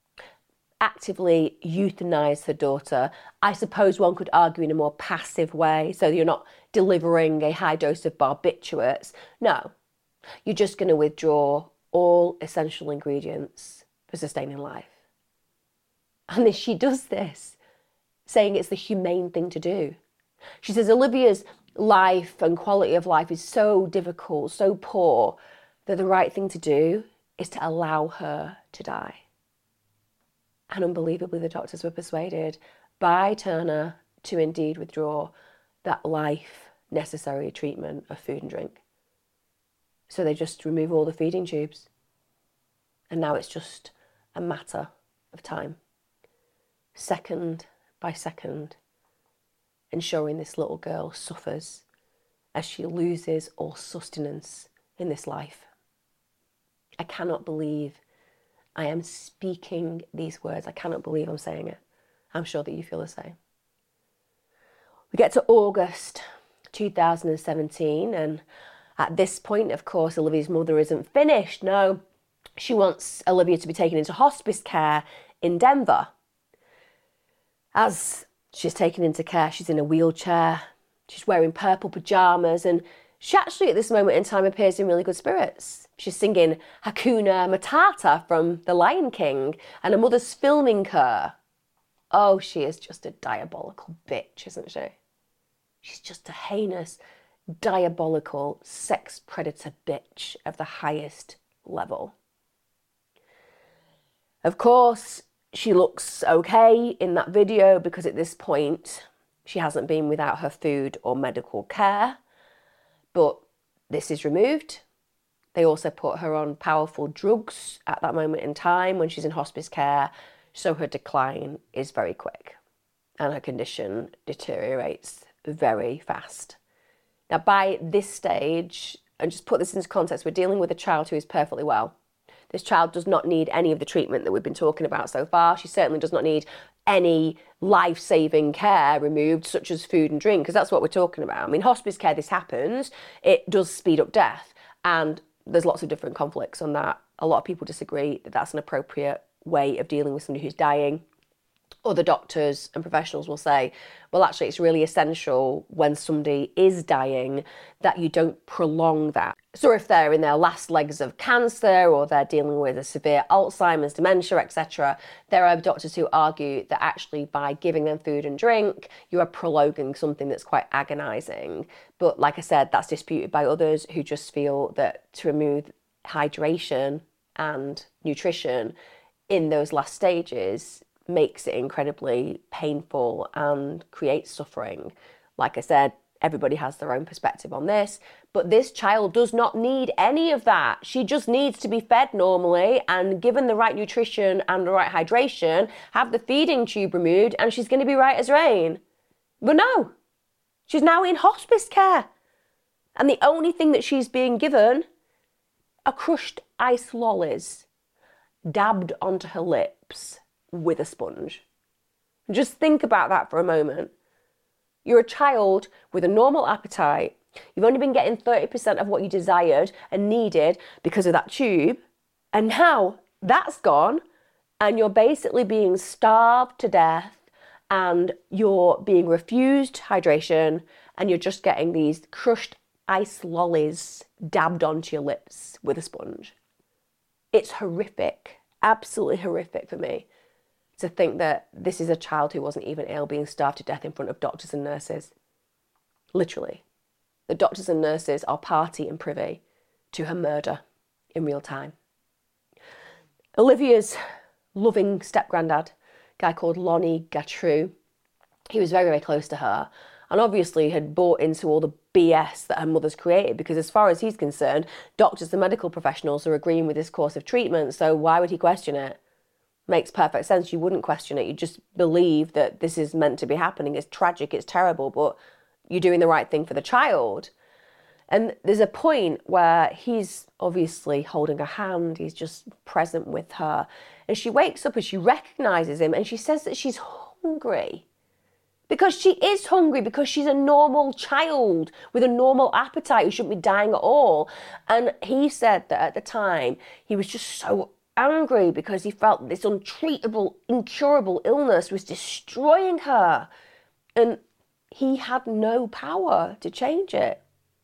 [SPEAKER 2] actively euthanize her daughter. I suppose one could argue in a more passive way, so you're not delivering a high dose of barbiturates. No, you're just going to withdraw all essential ingredients for sustaining life. And she does this, saying it's the humane thing to do. She says Olivia's life and quality of life is so difficult, so poor, that the right thing to do is to allow her to die. And unbelievably, the doctors were persuaded by Turner to indeed withdraw that life-necessary treatment of food and drink. So they just remove all the feeding tubes. And now it's just a matter of time, second by second, ensuring this little girl suffers as she loses all sustenance in this life. I cannot believe I am speaking these words. I cannot believe I'm saying it. I'm sure that you feel the same. We get to August 2017, and at this point, of course, Olivia's mother isn't finished. No, she wants Olivia to be taken into hospice care in Denver. As she's taken into care, she's in a wheelchair, she's wearing purple pajamas, and she actually at this moment in time appears in really good spirits. She's singing Hakuna Matata from The Lion King, and her mother's filming her. Oh, she is just a diabolical bitch, isn't she? She's just a heinous, diabolical sex predator bitch of the highest level. Of course, she looks okay in that video because at this point, she hasn't been without her food or medical care. But this is removed. They also put her on powerful drugs at that moment in time when she's in hospice care, so her decline is very quick and her condition deteriorates very fast. Now, by this stage, and just put this into context, we're dealing with a child who is perfectly well. This child does not need any of the treatment that we've been talking about so far. She certainly does not need any life-saving care removed, such as food and drink, because that's what we're talking about. I mean, hospice care, this happens, it does speed up death, and there's lots of different conflicts on that. A lot of people disagree that that's an appropriate way of dealing with somebody who's dying. Other doctors and professionals will say, well, actually, it's really essential when somebody is dying that you don't prolong that. So if they're in their last legs of cancer or they're dealing with a severe Alzheimer's, dementia, etc., there are doctors who argue that actually by giving them food and drink, you are prolonging something that's quite agonising. But like I said, that's disputed by others who just feel that to remove hydration and nutrition in those last stages makes it incredibly painful and creates suffering. Like I said, everybody has their own perspective on this, but this child does not need any of that. She just needs to be fed normally and given the right nutrition and the right hydration, have the feeding tube removed, and she's going to be right as rain. But no, she's now in hospice care. And the only thing that she's being given are crushed ice lollies dabbed onto her lips with a sponge. Just think about that for a moment. You're a child with a normal appetite. You've only been getting 30% of what you desired and needed because of that tube. And now that's gone and you're basically being starved to death and you're being refused hydration and you're just getting these crushed ice lollies dabbed onto your lips with a sponge. It's horrific, absolutely horrific for me to think that this is a child who wasn't even ill being starved to death in front of doctors and nurses. Literally. The doctors and nurses are party and privy to her murder in real time. Olivia's loving step-granddad, a guy called Lonnie Gautreaux, he was very, very close to her and obviously had bought into all the BS that her mother's created because as far as he's concerned, doctors and medical professionals are agreeing with this course of treatment, so why would he question it? Makes perfect sense. You wouldn't question it. You just believe that this is meant to be happening. It's tragic, it's terrible, but you're doing the right thing for the child. And there's a point where he's obviously holding her hand, he's just present with her. And she wakes up and she recognises him and she says that she's hungry. Because she is hungry, because she's a normal child with a normal appetite who shouldn't be dying at all. And he said that at the time, he was just so angry because he felt this untreatable, incurable illness was destroying her. And he had no power to change it.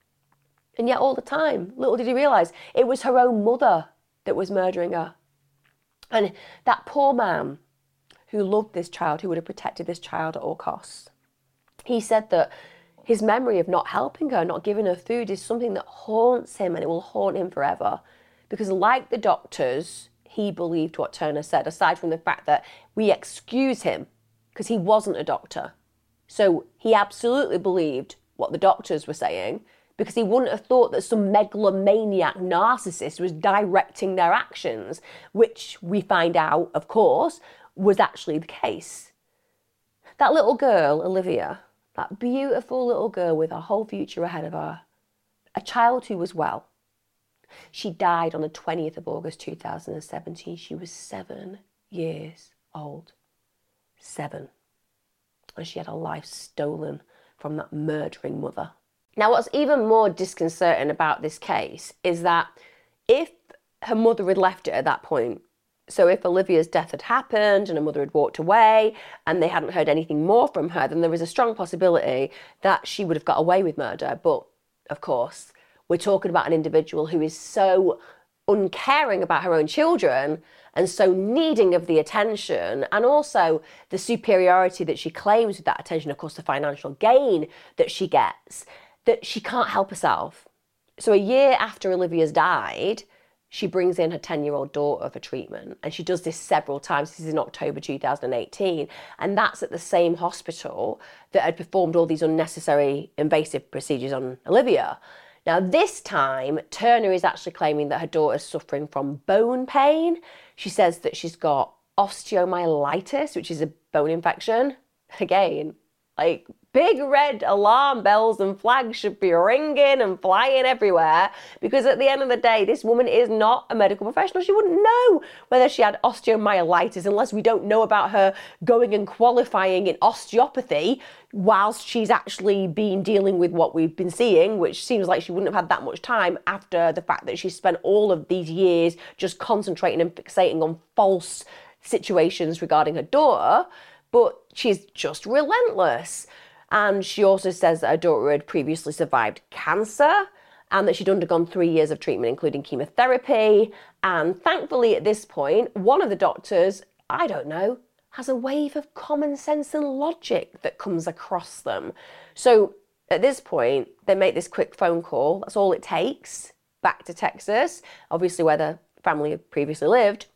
[SPEAKER 2] And yet all the time, little did he realise, it was her own mother that was murdering her. And that poor man who loved this child, who would have protected this child at all costs, he said that his memory of not helping her, not giving her food is something that haunts him and it will haunt him forever. Because like the doctors, he believed what Turner said, aside from the fact that we excuse him because he wasn't a doctor. So he absolutely believed what the doctors were saying because he wouldn't have thought that some megalomaniac narcissist was directing their actions, which we find out, of course, was actually the case. That little girl, Olivia, that beautiful little girl with her whole future ahead of her, a child who was well. She died on the 20th of August 2017. She was 7 years old. 7. And she had her life stolen from that murdering mother. Now, what's even more disconcerting about this case is that if her mother had left it at that point, so if Olivia's death had happened and her mother had walked away and they hadn't heard anything more from her, then there was a strong possibility that she would have got away with murder. But, of course, we're talking about an individual who is so uncaring about her own children and so needing of the attention and also the superiority that she claims with that attention, of course, the financial gain that she gets, that she can't help herself. So a year after Olivia's died, she brings in her 10-year-old daughter for treatment. And she does this several times. This is in October 2018. And that's at the same hospital that had performed all these unnecessary invasive procedures on Olivia. Now, this time, Turner is actually claiming that her daughter is suffering from bone pain. She says that she's got osteomyelitis, which is a bone infection. Again, like big red alarm bells and flags should be ringing and flying everywhere because at the end of the day, this woman is not a medical professional. She wouldn't know whether she had osteomyelitis unless we don't know about her going and qualifying in osteopathy whilst she's actually been dealing with what we've been seeing, which seems like she wouldn't have had that much time after the fact that she spent all of these years just concentrating and fixating on false situations regarding her daughter, but she's just relentless. And she also says that her daughter had previously survived cancer and that she'd undergone 3 years of treatment, including chemotherapy. And thankfully, at this point, one of the doctors, I don't know, has a wave of common sense and logic that comes across them. So at this point, they make this quick phone call. That's all it takes, back to Texas, obviously where the family had previously lived.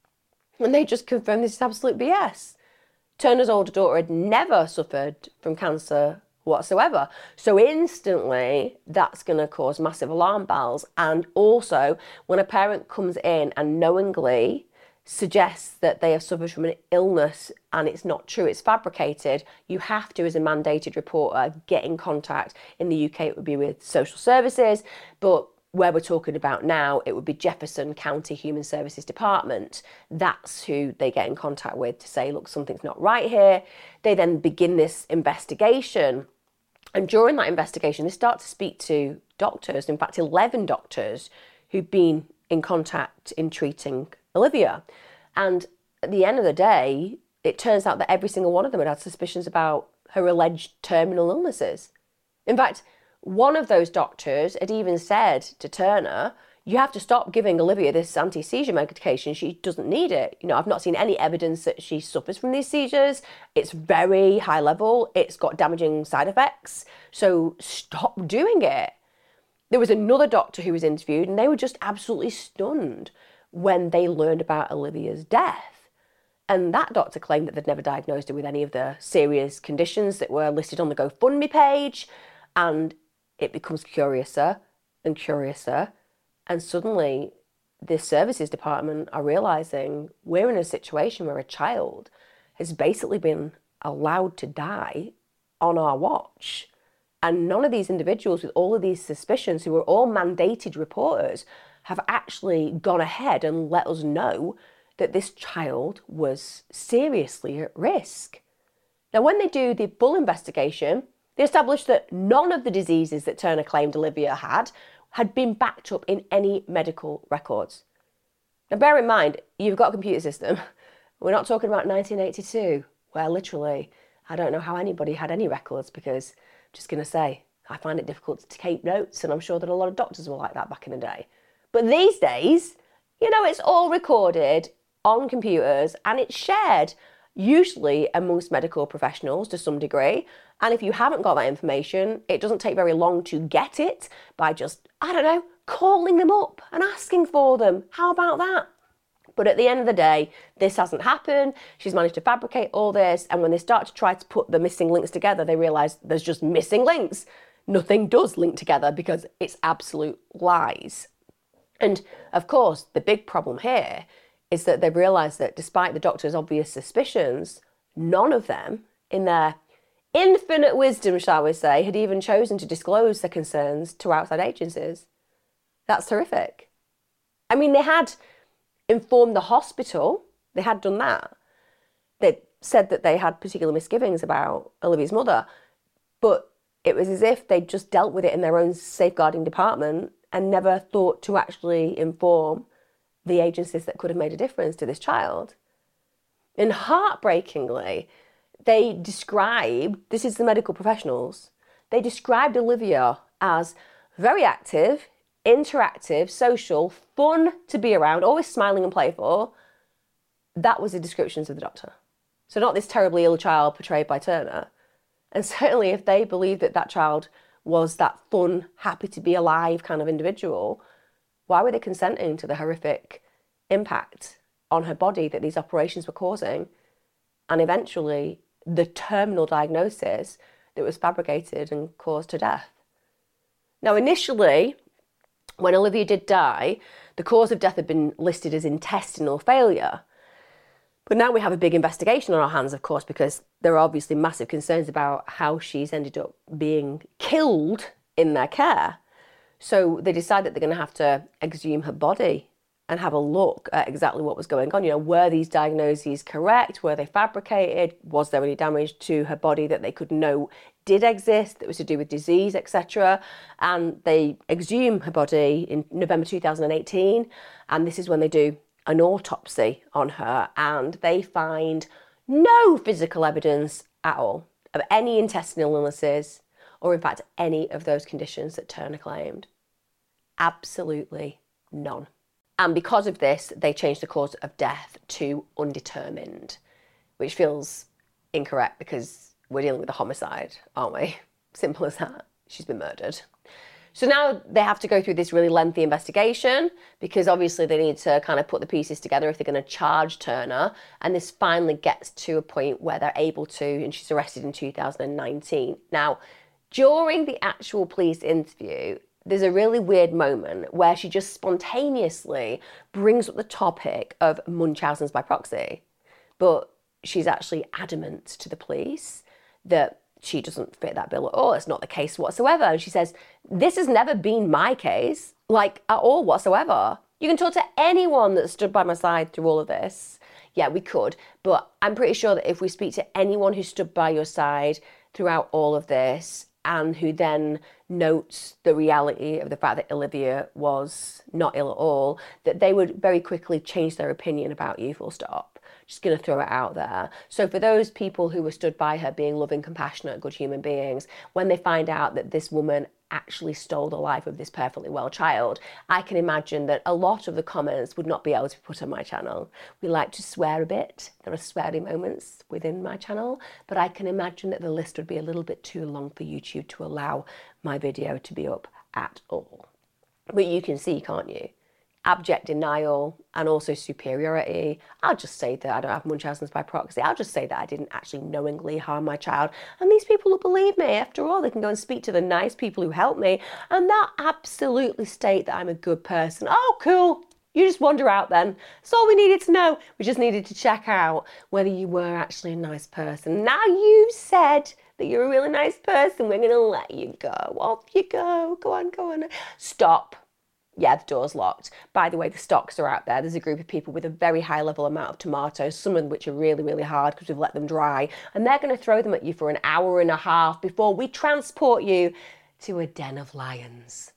[SPEAKER 2] And they just confirm this is absolute BS. Turner's older daughter had never suffered from cancer whatsoever. So instantly, that's going to cause massive alarm bells. And also, when a parent comes in and knowingly suggests that they have suffered from an illness and it's not true, it's fabricated, you have to, as a mandated reporter, get in contact. In the UK, it would be with social services, but where we're talking about now, it would be Jefferson County Human Services Department. That's who they get in contact with to say, look, something's not right here. They then begin this investigation. And during that investigation, they start to speak to doctors, in fact, 11 doctors who've been in contact in treating Olivia. And at the end of the day, it turns out that every single one of them had suspicions about her alleged terminal illnesses. In fact, one of those doctors had even said to Turner, you have to stop giving Olivia this anti-seizure medication. She doesn't need it. You know, I've not seen any evidence that she suffers from these seizures. It's very high level. It's got damaging side effects. So stop doing it. There was another doctor who was interviewed and they were just absolutely stunned when they learned about Olivia's death. And that doctor claimed that they'd never diagnosed her with any of the serious conditions that were listed on the GoFundMe page. And it becomes curiouser and curiouser. And suddenly, the services department are realising we're in a situation where a child has basically been allowed to die on our watch. And none of these individuals with all of these suspicions, who are all mandated reporters, have actually gone ahead and let us know that this child was seriously at risk. Now, when they do the full investigation, they established that none of the diseases that Turner claimed Olivia had been backed up in any medical records. Now, bear in mind, you've got a computer system. We're not talking about 1982, where literally, I don't know how anybody had any records, because I'm just going to say, I find it difficult to take notes, and I'm sure that a lot of doctors were like that back in the day. But these days, you know, it's all recorded on computers and it's shared, usually amongst medical professionals to some degree. And if you haven't got that information, it doesn't take very long to get it by just, I don't know, calling them up and asking for them. How about that? But at the end of the day, this hasn't happened. She's managed to fabricate all this. And when they start to try to put the missing links together, they realise there's just missing links. Nothing does link together because it's absolute lies. And of course, the big problem here is that they've realised that despite the doctor's obvious suspicions, none of them, in their infinite wisdom, shall we say, had even chosen to disclose their concerns to outside agencies. That's horrific. I mean, they had informed the hospital, they had done that. They said that they had particular misgivings about Olivia's mother, but it was as if they'd just dealt with it in their own safeguarding department and never thought to actually inform the agencies that could have made a difference to this child. And heartbreakingly, they describe, this is the medical professionals, they described Olivia as very active, interactive, social, fun to be around, always smiling and playful. That was the descriptions of the doctor. So not this terribly ill child portrayed by Turner. And certainly if they believed that that child was that fun, happy to be alive kind of individual, why were they consenting to the horrific impact on her body that these operations were causing? And eventually the terminal diagnosis that was fabricated and caused her death. Now, initially, when Olivia did die, the cause of death had been listed as intestinal failure. But now we have a big investigation on our hands, of course, because there are obviously massive concerns about how she's ended up being killed in their care. So they decide that they're going to have to exhume her body and have a look at exactly what was going on. You know, were these diagnoses correct? Were they fabricated? Was there any damage to her body that they could know did exist that was to do with disease, etc.? And they exhume her body in November 2018, and this is when they do an autopsy on her, and they find no physical evidence at all of any intestinal illnesses or in fact any of those conditions that Turner claimed. Absolutely none. And because of this, they changed the cause of death to undetermined, which feels incorrect because we're dealing with a homicide, aren't we? Simple as that. She's been murdered. So now they have to go through this really lengthy investigation because obviously they need to kind of put the pieces together if they're going to charge Turner. And this finally gets to a point where they're able to, and she's arrested in 2019. Now, during the actual police interview, there's a really weird moment where she just spontaneously brings up the topic of Munchausen's by proxy. But she's actually adamant to the police that she doesn't fit that bill at all. It's not the case whatsoever. And she says, this has never been my case, like at all whatsoever. You can talk to anyone that stood by my side through all of this. Yeah, we could. But I'm pretty sure that if we speak to anyone who stood by your side throughout all of this and who then notes the reality of the fact that Olivia was not ill at all, that they would very quickly change their opinion about you, full stop. Just going to throw it out there. So for those people who were stood by her being loving, compassionate, good human beings, when they find out that this woman actually stole the life of this perfectly well child, I can imagine that a lot of the comments would not be able to be put on my channel. We like to swear a bit. There are sweary moments within my channel, but I can imagine that the list would be a little bit too long for YouTube to allow my video to be up at all. But you can see, can't you? Abject denial and also superiority. I'll just say that I don't have Munchausen's by proxy. I'll just say that I didn't actually knowingly harm my child. And these people will believe me. After all, they can go and speak to the nice people who helped me. And that absolutely state that I'm a good person. Oh, cool. You just wander out then. That's all we needed to know. We just needed to check out whether you were actually a nice person. Now you've said that you're a really nice person. We're going to let you go. Off you go. Go on, go on. Stop. Yeah, the door's locked. By the way, the stocks are out there. There's a group of people with a very high level amount of tomatoes, some of which are really, really hard because we've let them dry. And they're going to throw them at you for an hour and a half before we transport you to a den of lions.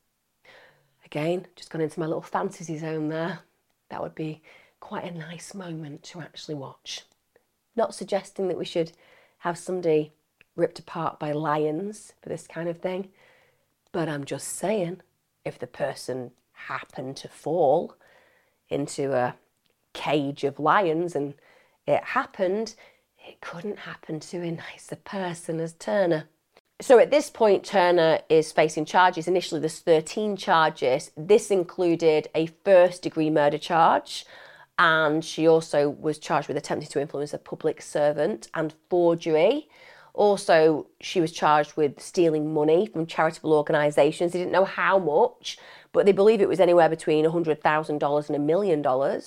[SPEAKER 2] Again, just gone into my little fantasy zone there. That would be quite a nice moment to actually watch. Not suggesting that we should have somebody ripped apart by lions for this kind of thing, but I'm just saying, if the person happened to fall into a cage of lions and it happened, it couldn't happen to a nicer person as Turner. So at this point, Turner is facing charges. Initially, there's 13 charges. This included a first-degree murder charge, and she also was charged with attempting to influence a public servant and forgery. Also, she was charged with stealing money from charitable organisations. They didn't know how much, but they believe it was anywhere between $100,000 and $1 million.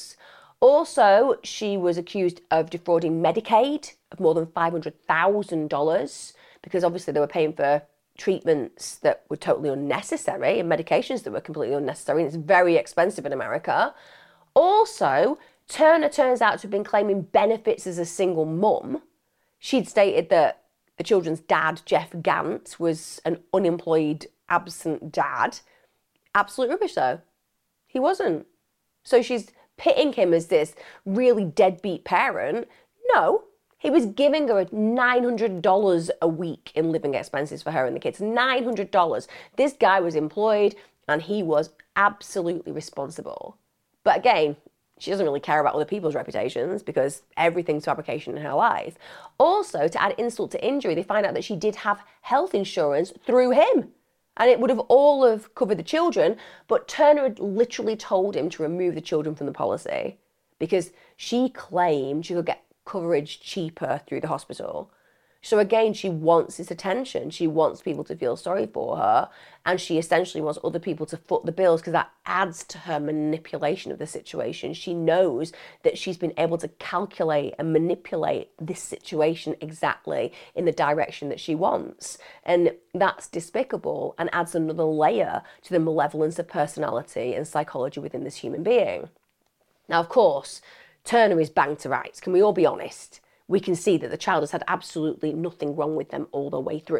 [SPEAKER 2] Also, she was accused of defrauding Medicaid of more than $500,000 because obviously they were paying for treatments that were totally unnecessary and medications that were completely unnecessary, and it's very expensive in America. Also, Turner turns out to have been claiming benefits as a single mum. She'd stated that the children's dad, Jeff Gant, was an unemployed, absent dad. Absolute rubbish, though. He wasn't. So she's pitting him as this really deadbeat parent. No, he was giving her $900 a week in living expenses for her and the kids. $900. This guy was employed and he was absolutely responsible. But again, she doesn't really care about other people's reputations because everything's fabrication in her life. Also, to add insult to injury, they find out that she did have health insurance through him. And it would have all have covered the children, but Turner had literally told him to remove the children from the policy because she claimed she could get coverage cheaper through the hospital. So again, she wants his attention. She wants people to feel sorry for her, and she essentially wants other people to foot the bills because that adds to her manipulation of the situation. She knows that she's been able to calculate and manipulate this situation exactly in the direction that she wants. And that's despicable and adds another layer to the malevolence of personality and psychology within this human being. Now, of course, Turner is bang to rights. Can we all be honest? We can see that the child has had absolutely nothing wrong with them all the way through.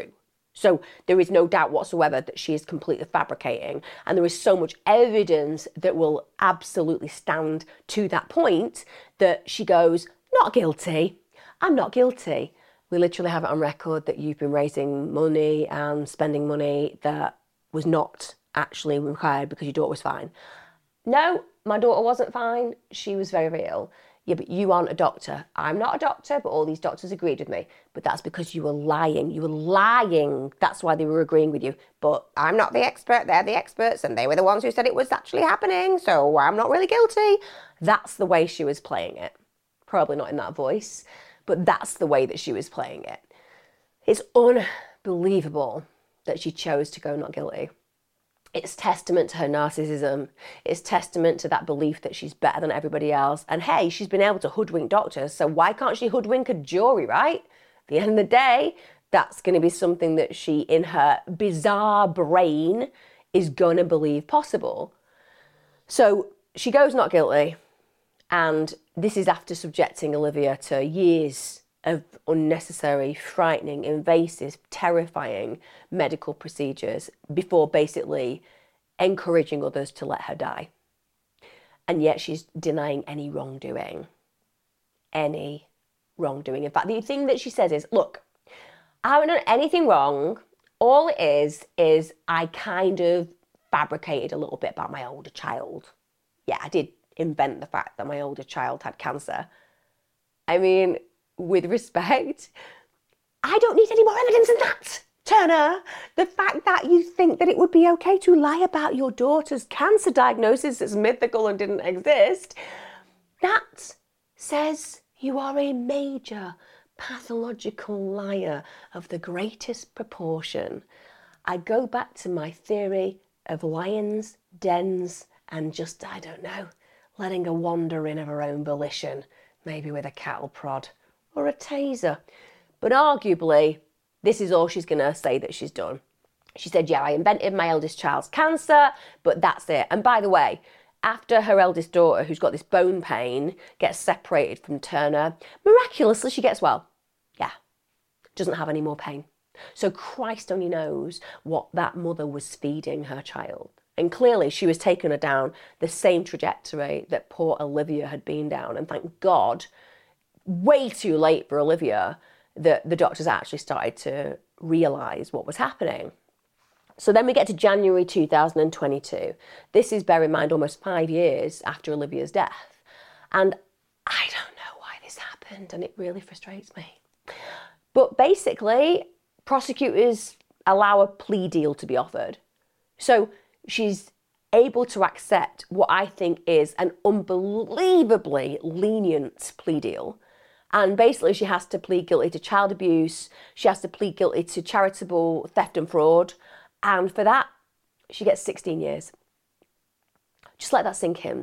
[SPEAKER 2] So there is no doubt whatsoever that she is completely fabricating. And there is so much evidence that will absolutely stand to that point that she goes, not guilty. I'm not guilty. We literally have it on record that you've been raising money and spending money that was not actually required because your daughter was fine. No, my daughter wasn't fine. She was very, very ill. Yeah, but you aren't a doctor. I'm not a doctor, but all these doctors agreed with me. But that's because you were lying. You were lying. That's why they were agreeing with you. But I'm not the expert. They're the experts, and they were the ones who said it was actually happening, so I'm not really guilty. That's the way she was playing it. Probably not in that voice, but that's the way that she was playing it. It's unbelievable that she chose to go not guilty. It's testament to her narcissism. It's testament to that belief that she's better than everybody else. And hey, she's been able to hoodwink doctors, so why can't she hoodwink a jury, right? At the end of the day, that's going to be something that she, in her bizarre brain, is going to believe possible. So she goes not guilty. And this is after subjecting Olivia to years of unnecessary, frightening, invasive, terrifying medical procedures before basically encouraging others to let her die. And yet she's denying any wrongdoing. Any wrongdoing. In fact, the thing that she says is, look, I haven't done anything wrong. All it is I kind of fabricated a little bit about my older child. Yeah, I did invent the fact that my older child had cancer. I mean, with respect, I don't need any more evidence than that, Turner. The fact that you think that it would be okay to lie about your daughter's cancer diagnosis as mythical and didn't exist, that says you are a major pathological liar of the greatest proportion. I go back to my theory of lions, dens, and just, I don't know, letting her wander in of her own volition, maybe with a cattle prod or a taser. But arguably, this is all she's going to say that she's done. She said, yeah, I invented my eldest child's cancer, but that's it. And by the way, after her eldest daughter, who's got this bone pain, gets separated from Turner, miraculously she gets well. Yeah, doesn't have any more pain. So Christ only knows what that mother was feeding her child. And clearly she was taking her down the same trajectory that poor Olivia had been down. And thank God, way too late for Olivia, that the doctors actually started to realise what was happening. So then we get to January 2022. This is, bear in mind, almost 5 years after Olivia's death. And I don't know why this happened, and it really frustrates me. But basically, prosecutors allow a plea deal to be offered. So she's able to accept what I think is an unbelievably lenient plea deal. And basically she has to plead guilty to child abuse, she has to plead guilty to charitable theft and fraud, and for that, she gets 16 years. Just let that sink in.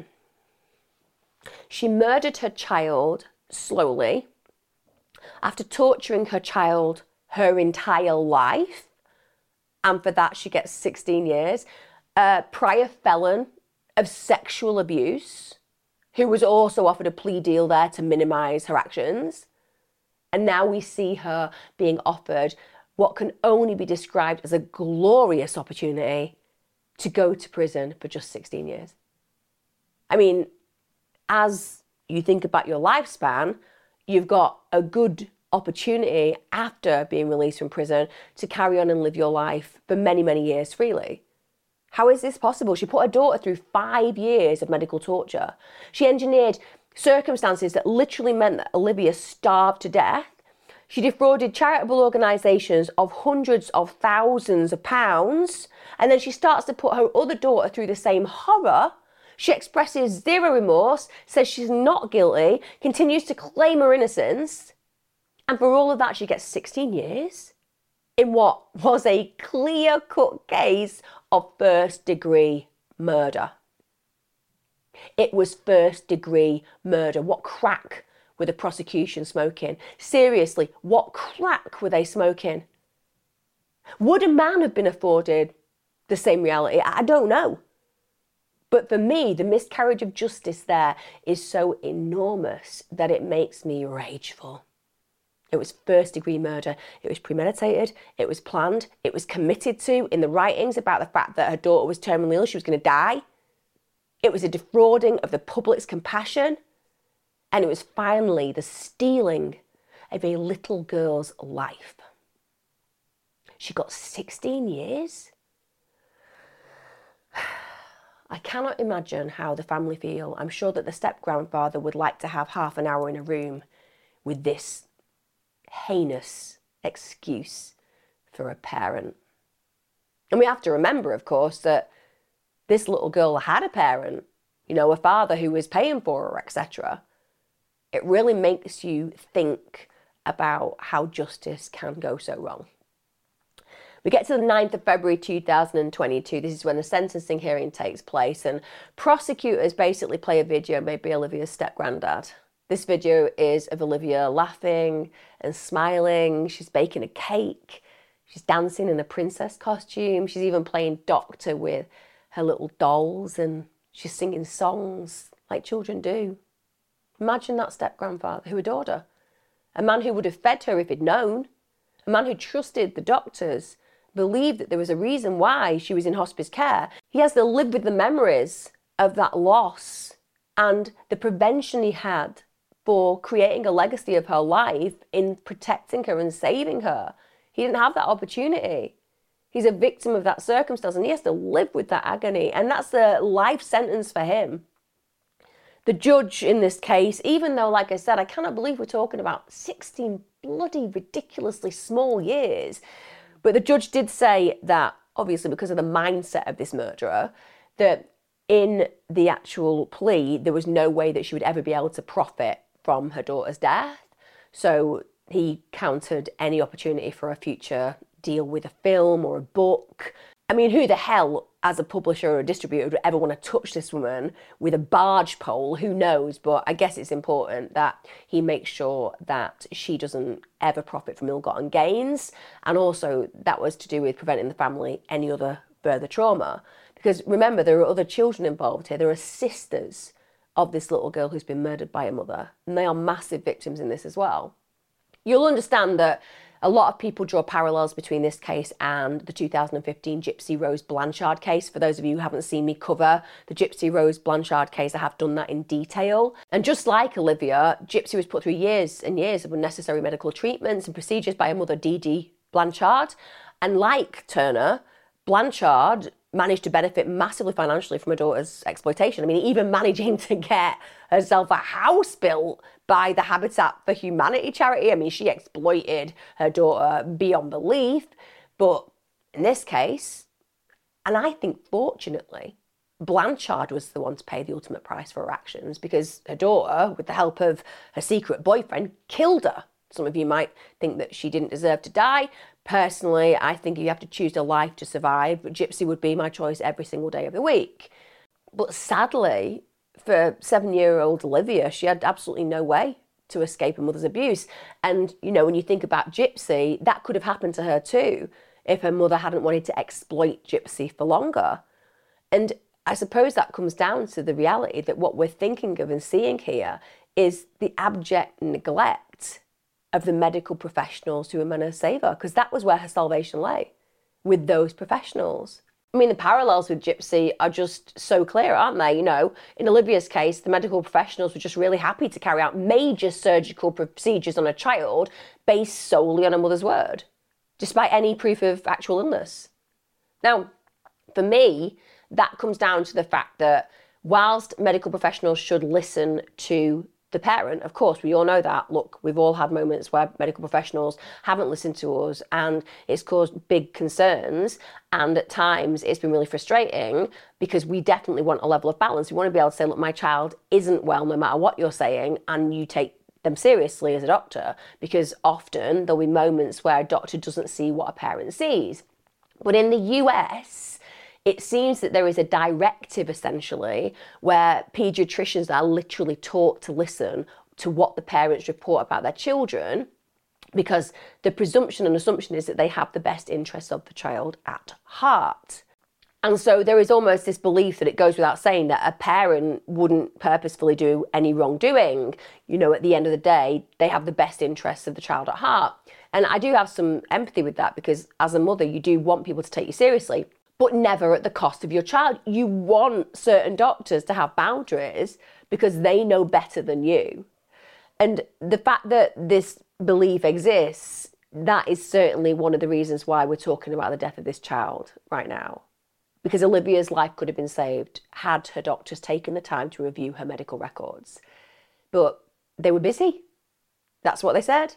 [SPEAKER 2] She murdered her child slowly after torturing her child her entire life, and for that she gets 16 years. A prior felon of sexual abuse, who was also offered a plea deal there to minimise her actions. And now we see her being offered what can only be described as a glorious opportunity to go to prison for just 16 years. I mean, as you think about your lifespan, you've got a good opportunity after being released from prison to carry on and live your life for many, many years freely. How is this possible? She put her daughter through 5 years of medical torture. She engineered circumstances that literally meant that Olivia starved to death. She defrauded charitable organisations of hundreds of thousands of pounds. And then she starts to put her other daughter through the same horror. She expresses zero remorse, says she's not guilty, continues to claim her innocence. And for all of that, she gets 16 years in what was a clear-cut case of first-degree murder. It was first-degree murder. What crack were the prosecution smoking? Seriously, what crack were they smoking? Would a man have been afforded the same reality? I don't know. But for me, the miscarriage of justice there is so enormous that it makes me rageful. It was first-degree murder. It was premeditated, it was planned, it was committed to in the writings about the fact that her daughter was terminally ill, she was going to die. It was a defrauding of the public's compassion. And it was finally the stealing of a little girl's life. She got 16 years. I cannot imagine how the family feel. I'm sure that the step-grandfather would like to have half an hour in a room with this heinous excuse for a parent. And we have to remember, of course, that this little girl had a parent, a father who was paying for her, etc. It really makes you think about how justice can go so wrong. We get to the 9th of February 2022. This is when the sentencing hearing takes place, and prosecutors basically play a video made by Olivia's step-granddad. This video is of Olivia laughing and smiling. She's baking a cake. She's dancing in a princess costume. She's even playing doctor with her little dolls, and she's singing songs like children do. Imagine that step-grandfather who adored her. A man who would have fed her if he'd known. A man who trusted the doctors, believed that there was a reason why she was in hospice care. He has to live with the memories of that loss and the prevention he had for creating a legacy of her life in protecting her and saving her. He didn't have that opportunity. He's a victim of that circumstance and he has to live with that agony, and that's a life sentence for him. The judge in this case, even though, like I said, I cannot believe we're talking about 16 bloody ridiculously small years, but the judge did say that, obviously because of the mindset of this murderer, that in the actual plea, there was no way that she would ever be able to profit from her daughter's death. So he countered any opportunity for a future deal with a film or a book. I mean, who the hell, as a publisher or a distributor, would ever want to touch this woman with a barge pole? Who knows? But I guess it's important that he makes sure that she doesn't ever profit from ill-gotten gains. And also that was to do with preventing the family any other further trauma. Because remember, there are other children involved here. There are sisters of this little girl who's been murdered by her mother. And they are massive victims in this as well. You'll understand that a lot of people draw parallels between this case and the 2015 Gypsy Rose Blanchard case. For those of you who haven't seen me cover the Gypsy Rose Blanchard case, I have done that in detail. And just like Olivia, Gypsy was put through years and years of unnecessary medical treatments and procedures by her mother, Dee Dee Blanchard. And like Turner, Blanchard managed to benefit massively financially from her daughter's exploitation. I mean, even managing to get herself a house built by the Habitat for Humanity charity. I mean, she exploited her daughter beyond belief. But in this case, and I think fortunately, Blanchard was the one to pay the ultimate price for her actions, because her daughter, with the help of her secret boyfriend, killed her. Some of you might think that she didn't deserve to die. Personally, I think you have to choose a life to survive, but Gypsy would be my choice every single day of the week. But sadly, for 7-year-old Olivia, she had absolutely no way to escape her mother's abuse. And, when you think about Gypsy, that could have happened to her too, if her mother hadn't wanted to exploit Gypsy for longer. And I suppose that comes down to the reality that what we're thinking of and seeing here is the abject neglect of the medical professionals who were meant to save her, because that was where her salvation lay, with those professionals. I mean, the parallels with Gypsy are just so clear, aren't they? In Olivia's case, the medical professionals were just really happy to carry out major surgical procedures on a child based solely on a mother's word, despite any proof of actual illness. Now, for me, that comes down to the fact that whilst medical professionals should listen to the parent, of course, we all know that. Look, we've all had moments where medical professionals haven't listened to us and it's caused big concerns, and at times it's been really frustrating, because we definitely want a level of balance. We want to be able to say, look, my child isn't well no matter what you're saying, and you take them seriously as a doctor, because often there'll be moments where a doctor doesn't see what a parent sees. But in the US, it seems that there is a directive, essentially, where paediatricians are literally taught to listen to what the parents report about their children, because the presumption and assumption is that they have the best interests of the child at heart. And so there is almost this belief that it goes without saying that a parent wouldn't purposefully do any wrongdoing. You know, at the end of the day, they have the best interests of the child at heart. And I do have some empathy with that, because as a mother, you do want people to take you seriously, but never at the cost of your child. You want certain doctors to have boundaries because they know better than you. And the fact that this belief exists, that is certainly one of the reasons why we're talking about the death of this child right now. Because Olivia's life could have been saved had her doctors taken the time to review her medical records. But they were busy. That's what they said.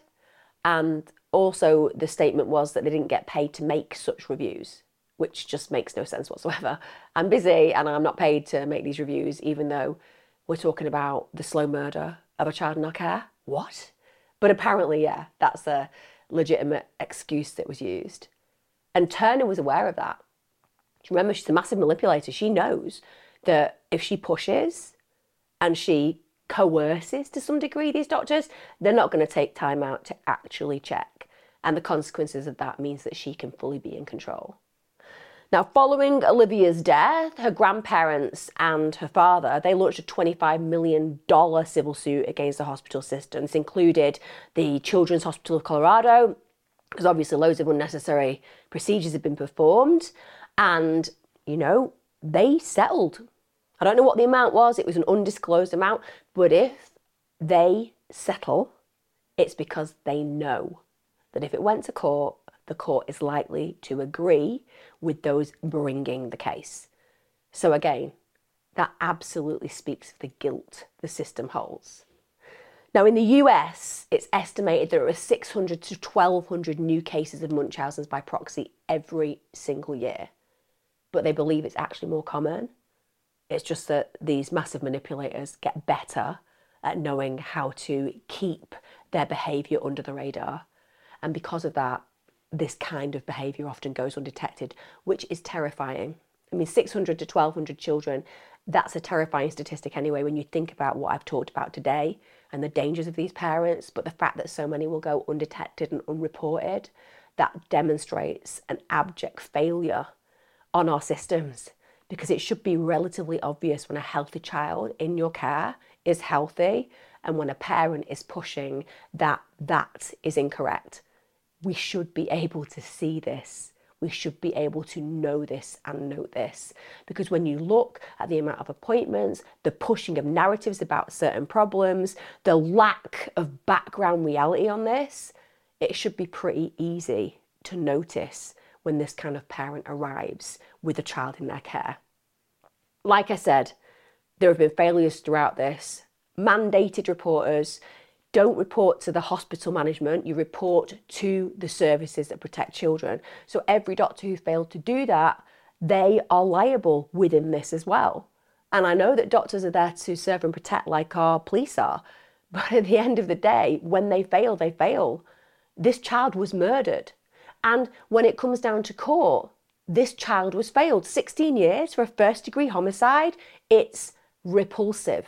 [SPEAKER 2] And also the statement was that they didn't get paid to make such reviews, which just makes no sense whatsoever. I'm busy and I'm not paid to make these reviews, even though we're talking about the slow murder of a child in our care. What? But apparently, yeah, that's a legitimate excuse that was used. And Turner was aware of that. Remember, she's a massive manipulator. She knows that if she pushes and she coerces to some degree these doctors, they're not going to take time out to actually check. And the consequences of that means that she can fully be in control. Now, following Olivia's death, her grandparents and her father, they launched a $25 million civil suit against the hospital system. This included the Children's Hospital of Colorado, because obviously loads of unnecessary procedures had been performed. And, you know, they settled. I don't know what the amount was. It was an undisclosed amount. But if they settle, it's because they know that if it went to court, the court is likely to agree with those bringing the case. So again, that absolutely speaks of the guilt the system holds. Now, in the US, it's estimated there are 600 to 1,200 new cases of Munchausen's by proxy every single year. But they believe it's actually more common. It's just that these massive manipulators get better at knowing how to keep their behaviour under the radar. And because of that, this kind of behaviour often goes undetected, which is terrifying. I mean, 600 to 1,200 children, that's a terrifying statistic anyway when you think about what I've talked about today and the dangers of these parents. But the fact that so many will go undetected and unreported, that demonstrates an abject failure on our systems, because it should be relatively obvious when a healthy child in your care is healthy and when a parent is pushing that is incorrect. We should be able to see this. We should be able to know this and note this, because when you look at the amount of appointments, the pushing of narratives about certain problems, the lack of background reality on this, it should be pretty easy to notice when this kind of parent arrives with a child in their care. Like I said, there have been failures throughout this. Mandated reporters don't report to the hospital management, you report to the services that protect children. So every doctor who failed to do that, they are liable within this as well. And I know that doctors are there to serve and protect like our police are, but at the end of the day, when they fail, they fail. This child was murdered. And when it comes down to court, this child was failed. 16 years for a first-degree homicide. It's repulsive.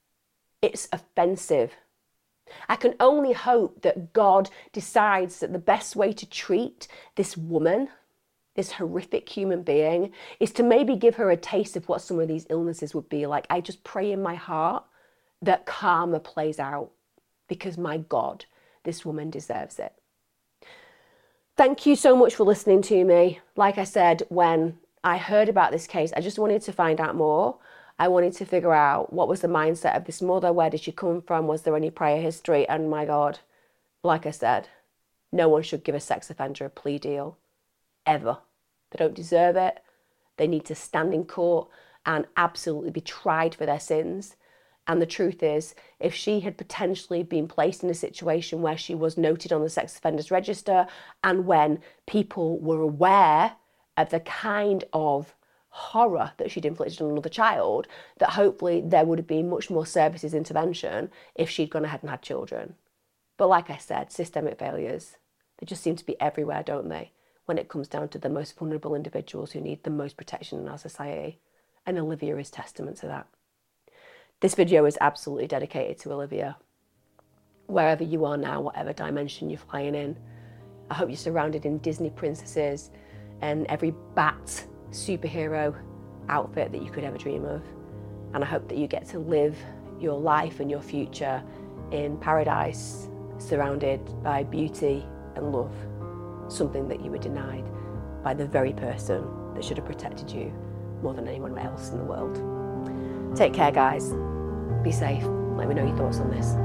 [SPEAKER 2] It's offensive. I can only hope that God decides that the best way to treat this woman, this horrific human being, is to maybe give her a taste of what some of these illnesses would be like. I just pray in my heart that karma plays out, because my God, this woman deserves it. Thank you so much for listening to me. Like I said, when I heard about this case, I just wanted to find out more. I wanted to figure out what was the mindset of this mother, where did she come from, was there any prior history, and my God, like I said, no one should give a sex offender a plea deal, ever. They don't deserve it. They need to stand in court and absolutely be tried for their sins. And the truth is, if she had potentially been placed in a situation where she was noted on the sex offenders register, and when people were aware of the kind of horror that she'd inflicted on another child, that hopefully there would have been much more services intervention if she'd gone ahead and had children. But like I said, systemic failures, they just seem to be everywhere, don't they? When it comes down to the most vulnerable individuals who need the most protection in our society. And Olivia is testament to that. This video is absolutely dedicated to Olivia. Wherever you are now, whatever dimension you're flying in, I hope you're surrounded in Disney princesses and every bat superhero outfit that you could ever dream of. And I hope that you get to live your life and your future in paradise, surrounded by beauty and love, something that you were denied by the very person that should have protected you more than anyone else in the world. Take care, guys. Be safe. Let me know your thoughts on this.